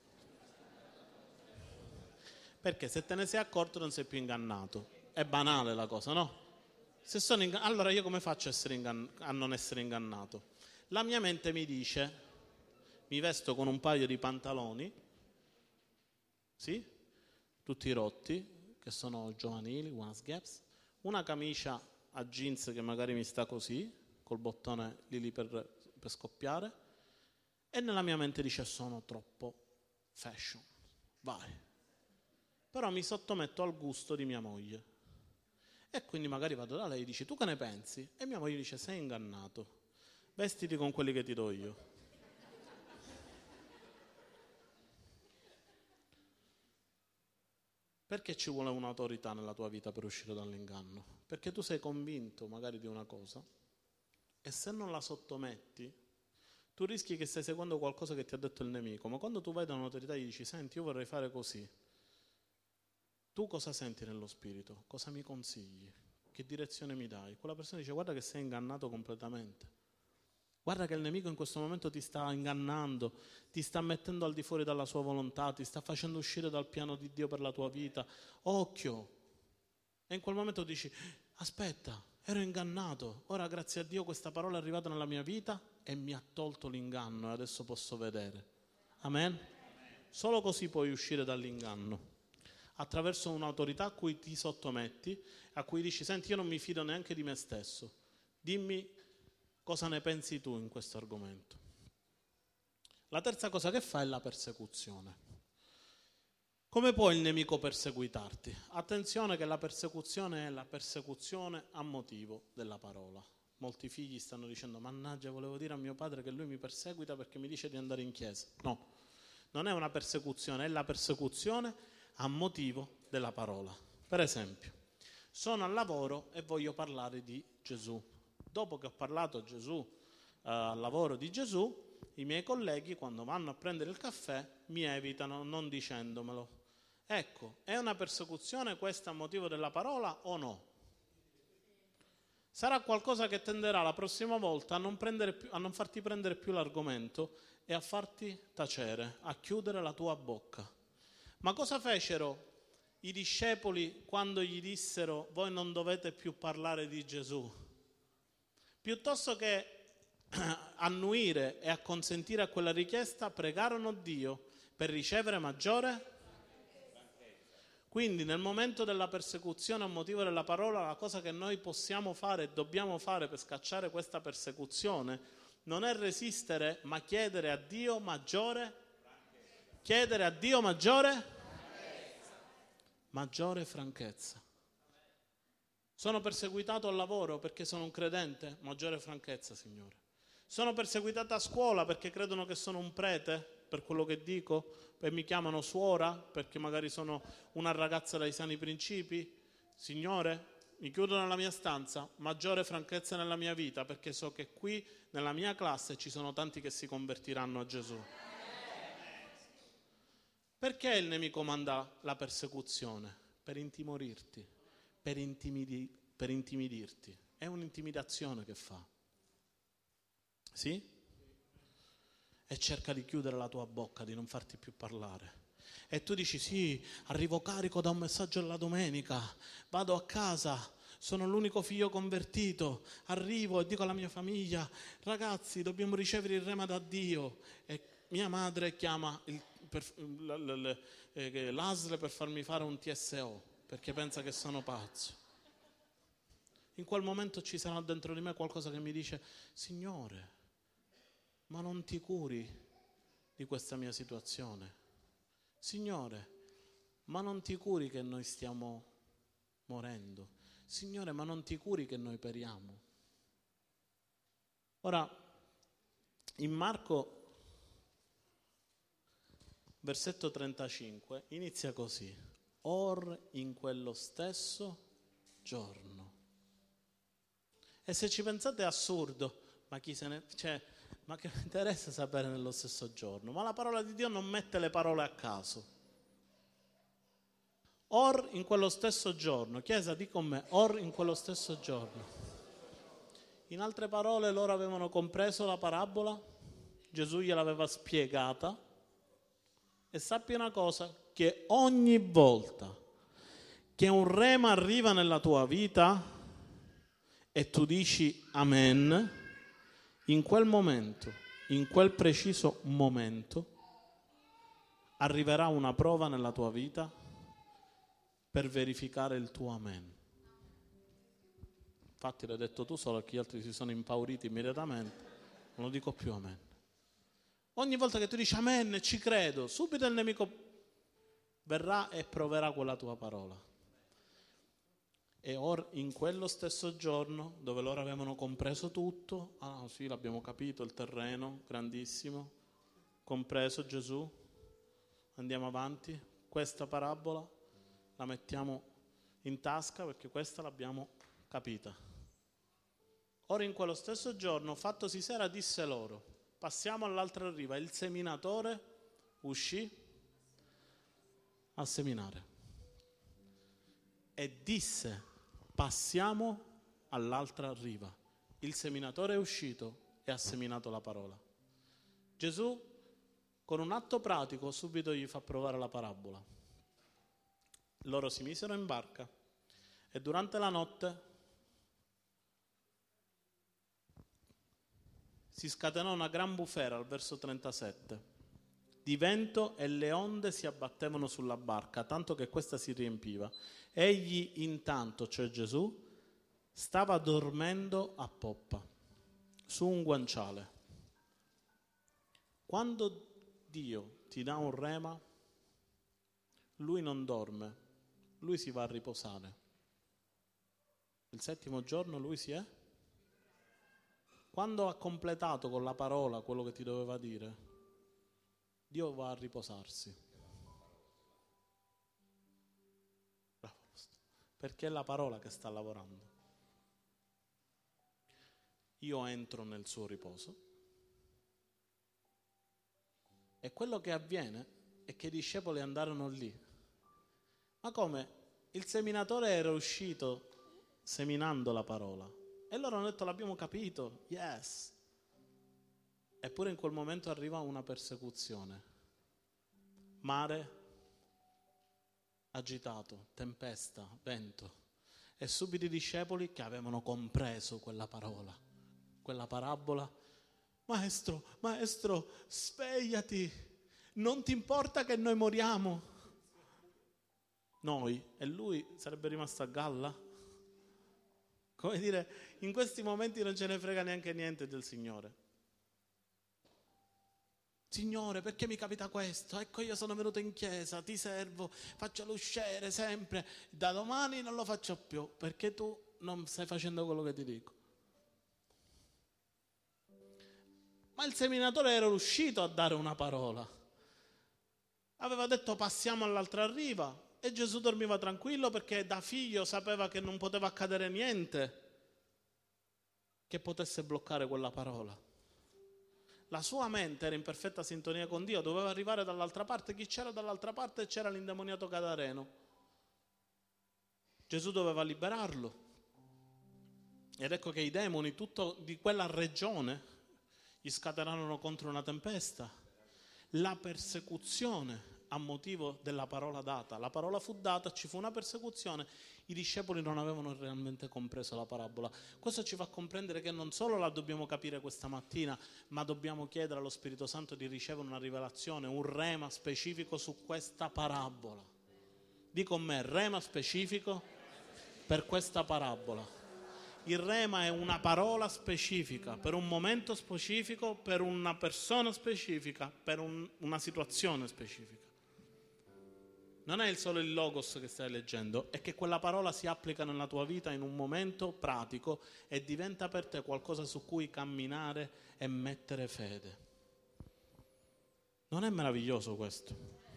Perché se te ne sei accorto non sei più ingannato. È banale la cosa, no? Se sono allora io come faccio a non essere ingannato? La mia mente mi dice: mi vesto con un paio di pantaloni, sì, tutti rotti, che sono giovanili, Ones Gaps, una camicia a jeans che magari mi sta così, col bottone lì per scoppiare, e nella mia mente dice: sono troppo fashion, vai. Però mi sottometto al gusto di mia moglie. E quindi magari vado da lei e dice: tu che ne pensi? E mia moglie dice: sei ingannato, vestiti con quelli che ti do io. Perché ci vuole un'autorità nella tua vita per uscire dall'inganno? Perché tu sei convinto magari di una cosa e se non la sottometti tu rischi che stai seguendo qualcosa che ti ha detto il nemico. Ma quando tu vai da un'autorità e gli dici: senti, io vorrei fare così, tu cosa senti nello spirito? Cosa mi consigli? Che direzione mi dai? Quella persona dice: guarda che sei ingannato completamente. Guarda che il nemico in questo momento ti sta ingannando, ti sta mettendo al di fuori dalla sua volontà, ti sta facendo uscire dal piano di Dio per la tua vita. Occhio! E in quel momento dici: aspetta, ero ingannato, ora grazie a Dio questa parola è arrivata nella mia vita e mi ha tolto l'inganno e adesso posso vedere. Amen? Solo così puoi uscire dall'inganno. Attraverso un'autorità a cui ti sottometti, a cui dici: senti, io non mi fido neanche di me stesso, dimmi cosa ne pensi tu in questo argomento. La terza cosa che fa è la persecuzione. Come può il nemico perseguitarti? Attenzione che la persecuzione è la persecuzione a motivo della parola. Molti figli stanno dicendo: mannaggia, volevo dire a mio padre che lui mi perseguita perché mi dice di andare in chiesa. No, non è una persecuzione, è la persecuzione a motivo della parola. Per esempio, sono al lavoro e voglio parlare di Gesù. Dopo che ho parlato al lavoro di Gesù, i miei colleghi quando vanno a prendere il caffè mi evitano non dicendomelo. Ecco, è una persecuzione questa a motivo della parola o no? Sarà qualcosa che tenderà la prossima volta a non farti prendere più l'argomento e a farti tacere, a chiudere la tua bocca. Ma cosa fecero i discepoli quando gli dissero: voi non dovete più parlare di Gesù? Piuttosto che annuire e acconsentire a quella richiesta, pregarono Dio per ricevere maggiore. Quindi nel momento della persecuzione a motivo della parola, la cosa che noi possiamo fare e dobbiamo fare per scacciare questa persecuzione non è resistere, ma chiedere a Dio maggiore. Chiedere a Dio maggiore franchezza. Sono perseguitato al lavoro perché sono un credente? Maggiore franchezza, Signore. Sono perseguitato a scuola perché credono che sono un prete, per quello che dico, e mi chiamano suora perché magari sono una ragazza dai sani principi? Signore, mi chiudo nella mia stanza, maggiore franchezza nella mia vita, perché so che qui nella mia classe ci sono tanti che si convertiranno a Gesù. Perché il nemico manda la persecuzione? Per intimorirti, per intimidirti. È un'intimidazione che fa. Sì? E cerca di chiudere la tua bocca, di non farti più parlare. E tu dici: sì, arrivo carico da un messaggio della domenica, vado a casa, sono l'unico figlio convertito, arrivo e dico alla mia famiglia: ragazzi, dobbiamo ricevere il rema da Dio. E mia madre chiama l'ASL per farmi fare un TSO, perché pensa che sono pazzo. In quel momento ci sarà dentro di me qualcosa che mi dice: Signore, ma non ti curi di questa mia situazione? Signore, ma non ti curi che noi stiamo morendo? Signore, ma non ti curi che noi periamo? Ora, in Marco, versetto 35, inizia così: or in quello stesso giorno. E se ci pensate è assurdo, ma chi se ne... ma che mi interessa sapere nello stesso giorno? Ma la parola di Dio non mette le parole a caso. Or in quello stesso giorno. Chiesa, di con me, or in quello stesso giorno. In altre parole, loro avevano compreso la parabola, Gesù gliel'aveva spiegata, e sappi una cosa, che ogni volta che un rema arriva nella tua vita e tu dici amen, in quel momento, in quel preciso momento, arriverà una prova nella tua vita per verificare il tuo amen. Infatti l'hai detto tu solo, che gli altri si sono impauriti immediatamente. Non lo dico più amen. Ogni volta che tu dici amen, ci credo, subito il nemico verrà e proverà quella tua parola. E or in quello stesso giorno, dove loro avevano compreso tutto, ah sì, l'abbiamo capito, il terreno, grandissimo, compreso Gesù, andiamo avanti, questa parabola la mettiamo in tasca perché questa l'abbiamo capita. Ora in quello stesso giorno, fattosi sera, disse loro: passiamo all'altra riva. Il seminatore uscì a seminare e disse: passiamo all'altra riva. Il seminatore è uscito e ha seminato la parola. Gesù, con un atto pratico, subito gli fa provare la parabola. Loro si misero in barca e durante la notte si scatenò una gran bufera, al verso 37, di vento, e le onde si abbattevano sulla barca, tanto che questa si riempiva. Egli intanto, cioè Gesù, stava dormendo a poppa, su un guanciale. Quando Dio ti dà un rema, Lui non dorme, Lui si va a riposare. Il settimo giorno Lui si è... Quando ha completato con la parola quello che ti doveva dire, Dio va a riposarsi. Perché è la parola che sta lavorando. Io entro nel suo riposo e quello che avviene è che i discepoli andarono lì. Ma come? Il seminatore era uscito seminando la parola. E loro hanno detto: l'abbiamo capito, yes. Eppure in quel momento arriva una persecuzione. Mare agitato, tempesta, vento. E subito i discepoli, che avevano compreso quella parola, quella parabola: Maestro, svegliati, non ti importa che noi moriamo? Noi, e lui sarebbe rimasto a galla? Come dire, in questi momenti non ce ne frega neanche niente del Signore. Signore, perché mi capita questo? Ecco, io sono venuto in chiesa, ti servo, faccio l'usciere sempre, da domani non lo faccio più, perché tu non stai facendo quello che ti dico. Ma il seminatore era riuscito a dare una parola. Aveva detto: passiamo all'altra riva. E Gesù dormiva tranquillo, perché da figlio sapeva che non poteva accadere niente che potesse bloccare quella parola. La sua mente era in perfetta sintonia con Dio, doveva arrivare dall'altra parte. Chi c'era dall'altra parte? C'era l'indemoniato gadareno. Gesù doveva liberarlo. Ed ecco che i demoni, tutto di quella regione, gli scatenarono contro una tempesta. La persecuzione a motivo della parola data. La parola fu data, ci fu una persecuzione, i discepoli non avevano realmente compreso la parabola. Questo ci fa comprendere che non solo la dobbiamo capire questa mattina, ma dobbiamo chiedere allo Spirito Santo di ricevere una rivelazione, un rema specifico su questa parabola. Dì con me: rema specifico per questa parabola. Il rema è una parola specifica, per un momento specifico, per una persona specifica, per una situazione specifica. Non è solo il logos che stai leggendo, è che quella parola si applica nella tua vita in un momento pratico e diventa per te qualcosa su cui camminare e mettere fede. Non è meraviglioso questo?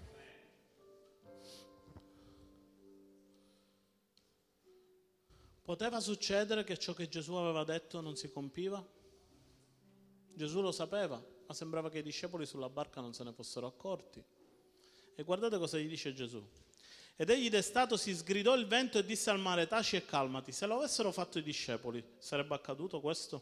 Poteva succedere che ciò che Gesù aveva detto non si compiva? Gesù lo sapeva, ma sembrava che i discepoli sulla barca non se ne fossero accorti. E guardate cosa gli dice Gesù. Ed egli destato si sgridò il vento e disse al mare: taci e calmati. Se lo avessero fatto i discepoli, sarebbe accaduto questo?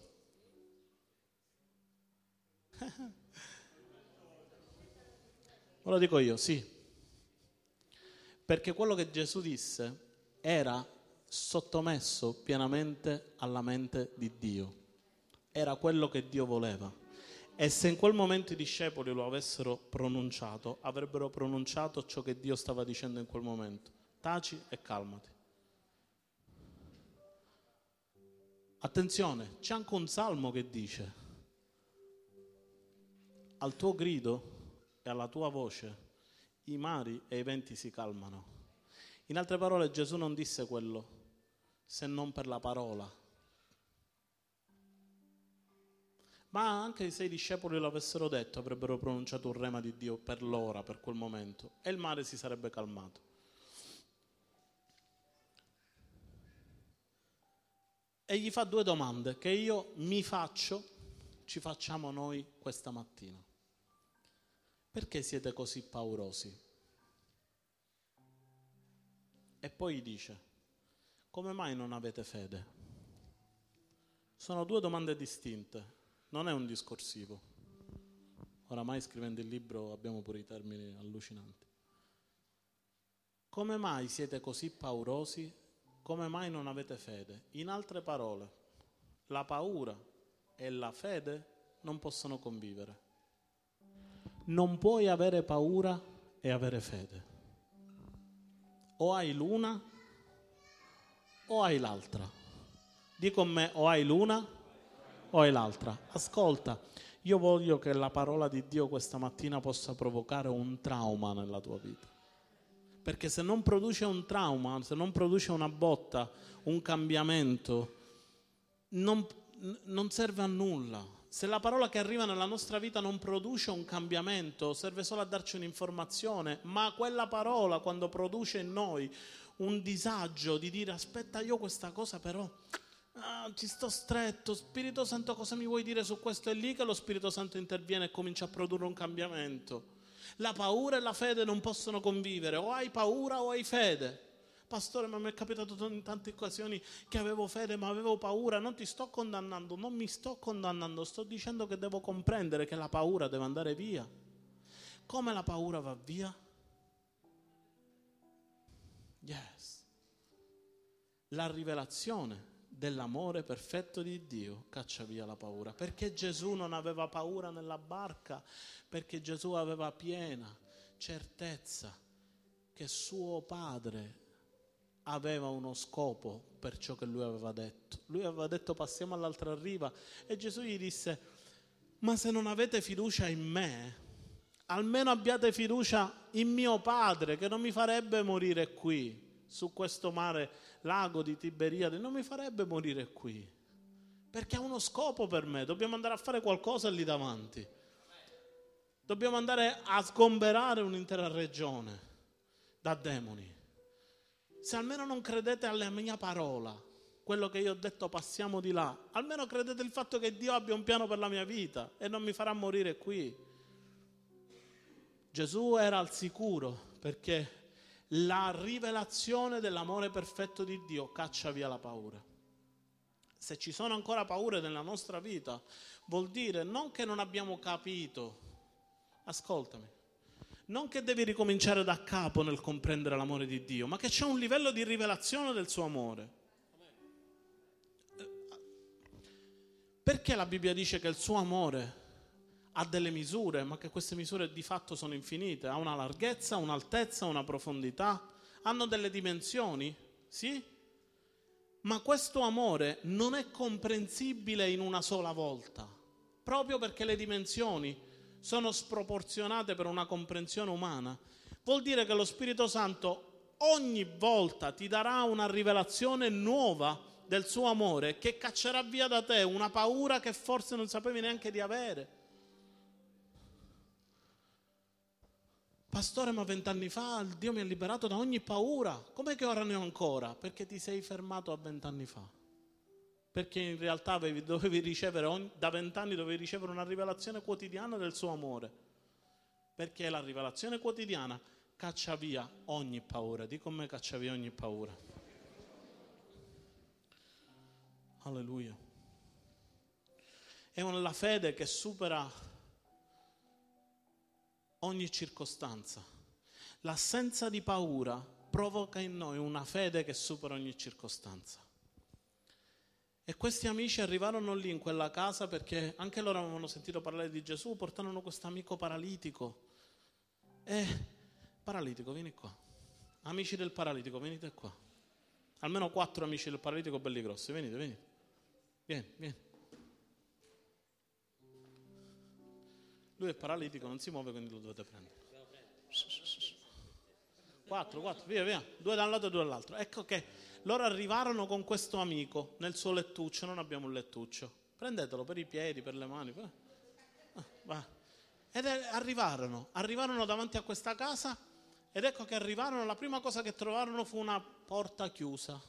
Ve lo dico io, sì. Perché quello che Gesù disse era sottomesso pienamente alla mente di Dio. Era quello che Dio voleva. E se in quel momento i discepoli lo avessero pronunciato, avrebbero pronunciato ciò che Dio stava dicendo in quel momento. Taci e calmati. Attenzione, c'è anche un salmo che dice: al tuo grido e alla tua voce i mari e i venti si calmano. In altre parole, Gesù non disse quello se non per la parola. Ma anche se i discepoli lo avessero detto, avrebbero pronunciato un rema di Dio per l'ora, per quel momento, e il mare si sarebbe calmato. E gli fa due domande che io mi faccio, ci facciamo noi questa mattina. Perché siete così paurosi? E poi gli dice: come mai non avete fede? Sono due domande distinte. Non è un discorsivo. Oramai scrivendo il libro abbiamo pure i termini allucinanti. Come mai siete così paurosi? Come mai non avete fede? In altre parole, la paura e la fede non possono convivere. Non puoi avere paura e avere fede. O hai l'una o hai l'altra. Dì con me: o hai l'una o hai l'altra. Ascolta, io voglio che la parola di Dio questa mattina possa provocare un trauma nella tua vita. Perché se non produce un trauma, se non produce una botta, un cambiamento, non serve a nulla. Se la parola che arriva nella nostra vita non produce un cambiamento, serve solo a darci un'informazione, ma quella parola, quando produce in noi un disagio di dire: aspetta, io questa cosa però ci sto stretto, Spirito Santo cosa mi vuoi dire su questo? È lì che lo Spirito Santo interviene e comincia a produrre un cambiamento. La paura e la fede non possono convivere, o hai paura o hai fede. Pastore, ma mi è capitato in tante occasioni che avevo fede ma avevo paura. Non ti sto condannando, non mi sto condannando, sto dicendo che devo comprendere che la paura deve andare via. Come la paura va via? Yes. La rivelazione dell'amore perfetto di Dio caccia via la paura. Perché Gesù non aveva paura nella barca? Perché Gesù aveva piena certezza che suo Padre aveva uno scopo per ciò che lui aveva detto. Lui aveva detto: passiamo all'altra riva, e Gesù gli disse: ma se non avete fiducia in me, almeno abbiate fiducia in mio Padre, che non mi farebbe morire qui su questo mare, lago di Tiberiade, non mi farebbe morire qui, perché ha uno scopo per me. Dobbiamo andare a fare qualcosa lì davanti, dobbiamo andare a sgomberare un'intera regione da demoni. Se almeno non credete alla mia parola, quello che io ho detto, passiamo di là, almeno credete il fatto che Dio abbia un piano per la mia vita e non mi farà morire qui. Gesù era al sicuro, perché la rivelazione dell'amore perfetto di Dio caccia via la paura. Se ci sono ancora paure nella nostra vita, vuol dire non che non abbiamo capito, ascoltami, non che devi ricominciare da capo nel comprendere l'amore di Dio, ma che c'è un livello di rivelazione del suo amore. Perché la Bibbia dice che il suo amore ha delle misure, ma che queste misure di fatto sono infinite? Ha una larghezza, un'altezza, una profondità, hanno delle dimensioni, sì? Ma questo amore non è comprensibile in una sola volta, proprio perché le dimensioni sono sproporzionate per una comprensione umana. Vuol dire che lo Spirito Santo ogni volta ti darà una rivelazione nuova del suo amore che caccerà via da te una paura che forse non sapevi neanche di avere. Pastore, ma 20 anni fa Dio mi ha liberato da ogni paura. Com'è che ora ne ho ancora? Perché ti sei fermato a 20 anni fa. Perché in realtà dovevi ricevere, da 20 anni dovevi ricevere una rivelazione quotidiana del suo amore. Perché la rivelazione quotidiana caccia via ogni paura. Di come caccia via ogni paura. Alleluia. È una fede che supera ogni circostanza. L'assenza di paura provoca in noi una fede che supera ogni circostanza. E questi amici arrivarono lì in quella casa perché anche loro avevano sentito parlare di Gesù, portarono questo amico paralitico. Paralitico, vieni qua. Amici del paralitico, venite qua. Almeno 4 amici del paralitico belli grossi, venite. Vieni. Lui è paralitico, non si muove, quindi lo dovete prendere. 4, via, 2 da un lato e 2 dall'altro. Ecco che loro arrivarono con questo amico nel suo lettuccio, non abbiamo un lettuccio. Prendetelo per i piedi, per le mani. Va. Ed arrivarono davanti a questa casa ed ecco che arrivarono, la prima cosa che trovarono fu una porta chiusa.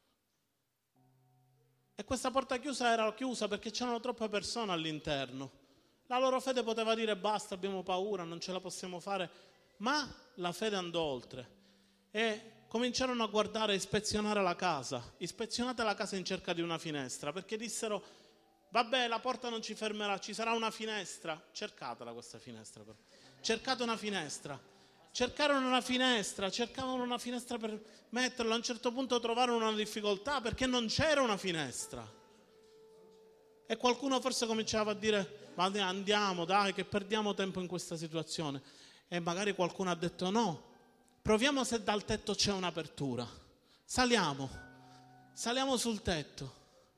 E questa porta chiusa era chiusa perché c'erano troppe persone all'interno. La loro fede poteva dire basta, abbiamo paura, non ce la possiamo fare, ma la fede andò oltre e cominciarono a guardare e ispezionare la casa. Ispezionate la casa in cerca di una finestra, perché dissero vabbè, la porta non ci fermerà, ci sarà una finestra. Cercatela questa finestra però. Cercate una finestra. Cercavano una finestra per metterla. A un certo punto trovarono una difficoltà perché non c'era una finestra. E qualcuno forse cominciava a dire ma andiamo, dai, che perdiamo tempo in questa situazione. E magari qualcuno ha detto no, proviamo se dal tetto c'è un'apertura. Saliamo sul tetto.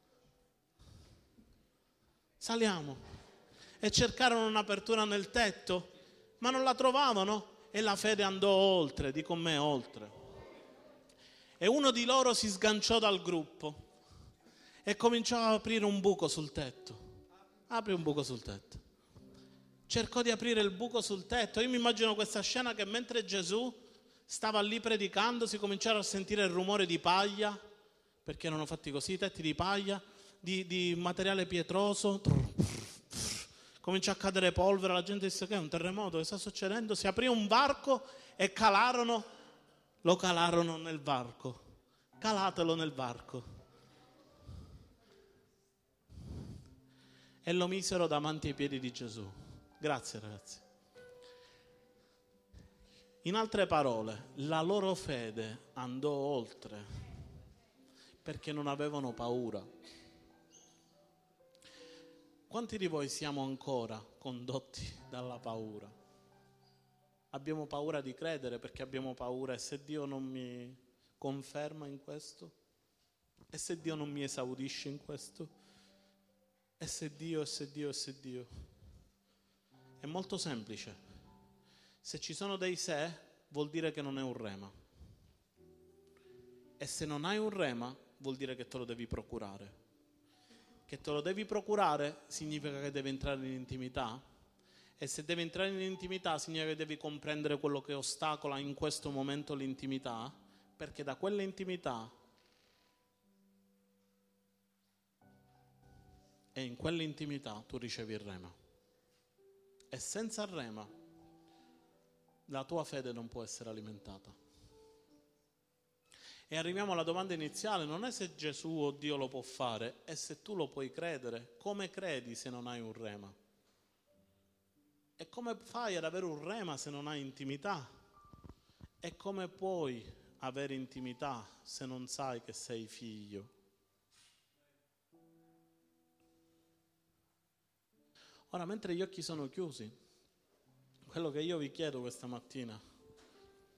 Saliamo. E cercarono un'apertura nel tetto, ma non la trovavano e la fede andò oltre, di con me oltre. E uno di loro si sganciò dal gruppo e cominciò ad aprire un buco sul tetto. Apri un buco sul tetto. Cercò di aprire il buco sul tetto. Io mi immagino questa scena che mentre Gesù stava lì predicando si cominciarono a sentire il rumore di paglia, perché erano fatti così, i tetti di paglia, di materiale pietroso. Cominciò a cadere polvere, la gente disse che è un terremoto, che sta succedendo? Si aprì un varco e lo calarono nel varco. Calatelo nel varco. E lo misero davanti ai piedi di Gesù. Grazie ragazzi. In altre parole, la loro fede andò oltre perché non avevano paura. Quanti di voi siamo ancora condotti dalla paura? Abbiamo paura di credere perché abbiamo paura e se Dio non mi conferma in questo? E se Dio non mi esaudisce in questo? E se Dio? È molto semplice. Se ci sono dei se, vuol dire che non è un rema. E se non hai un rema, vuol dire che te lo devi procurare. Che te lo devi procurare significa che devi entrare in intimità. E se devi entrare in intimità significa che devi comprendere quello che ostacola in questo momento l'intimità, perché da quella intimità e in quell'intimità tu ricevi il rema. E senza il rema la tua fede non può essere alimentata. E arriviamo alla domanda iniziale, non è se Gesù o Dio lo può fare, è se tu lo puoi credere. Come credi se non hai un rema? E come fai ad avere un rema se non hai intimità? E come puoi avere intimità se non sai che sei figlio? Ora, mentre gli occhi sono chiusi, quello che io vi chiedo questa mattina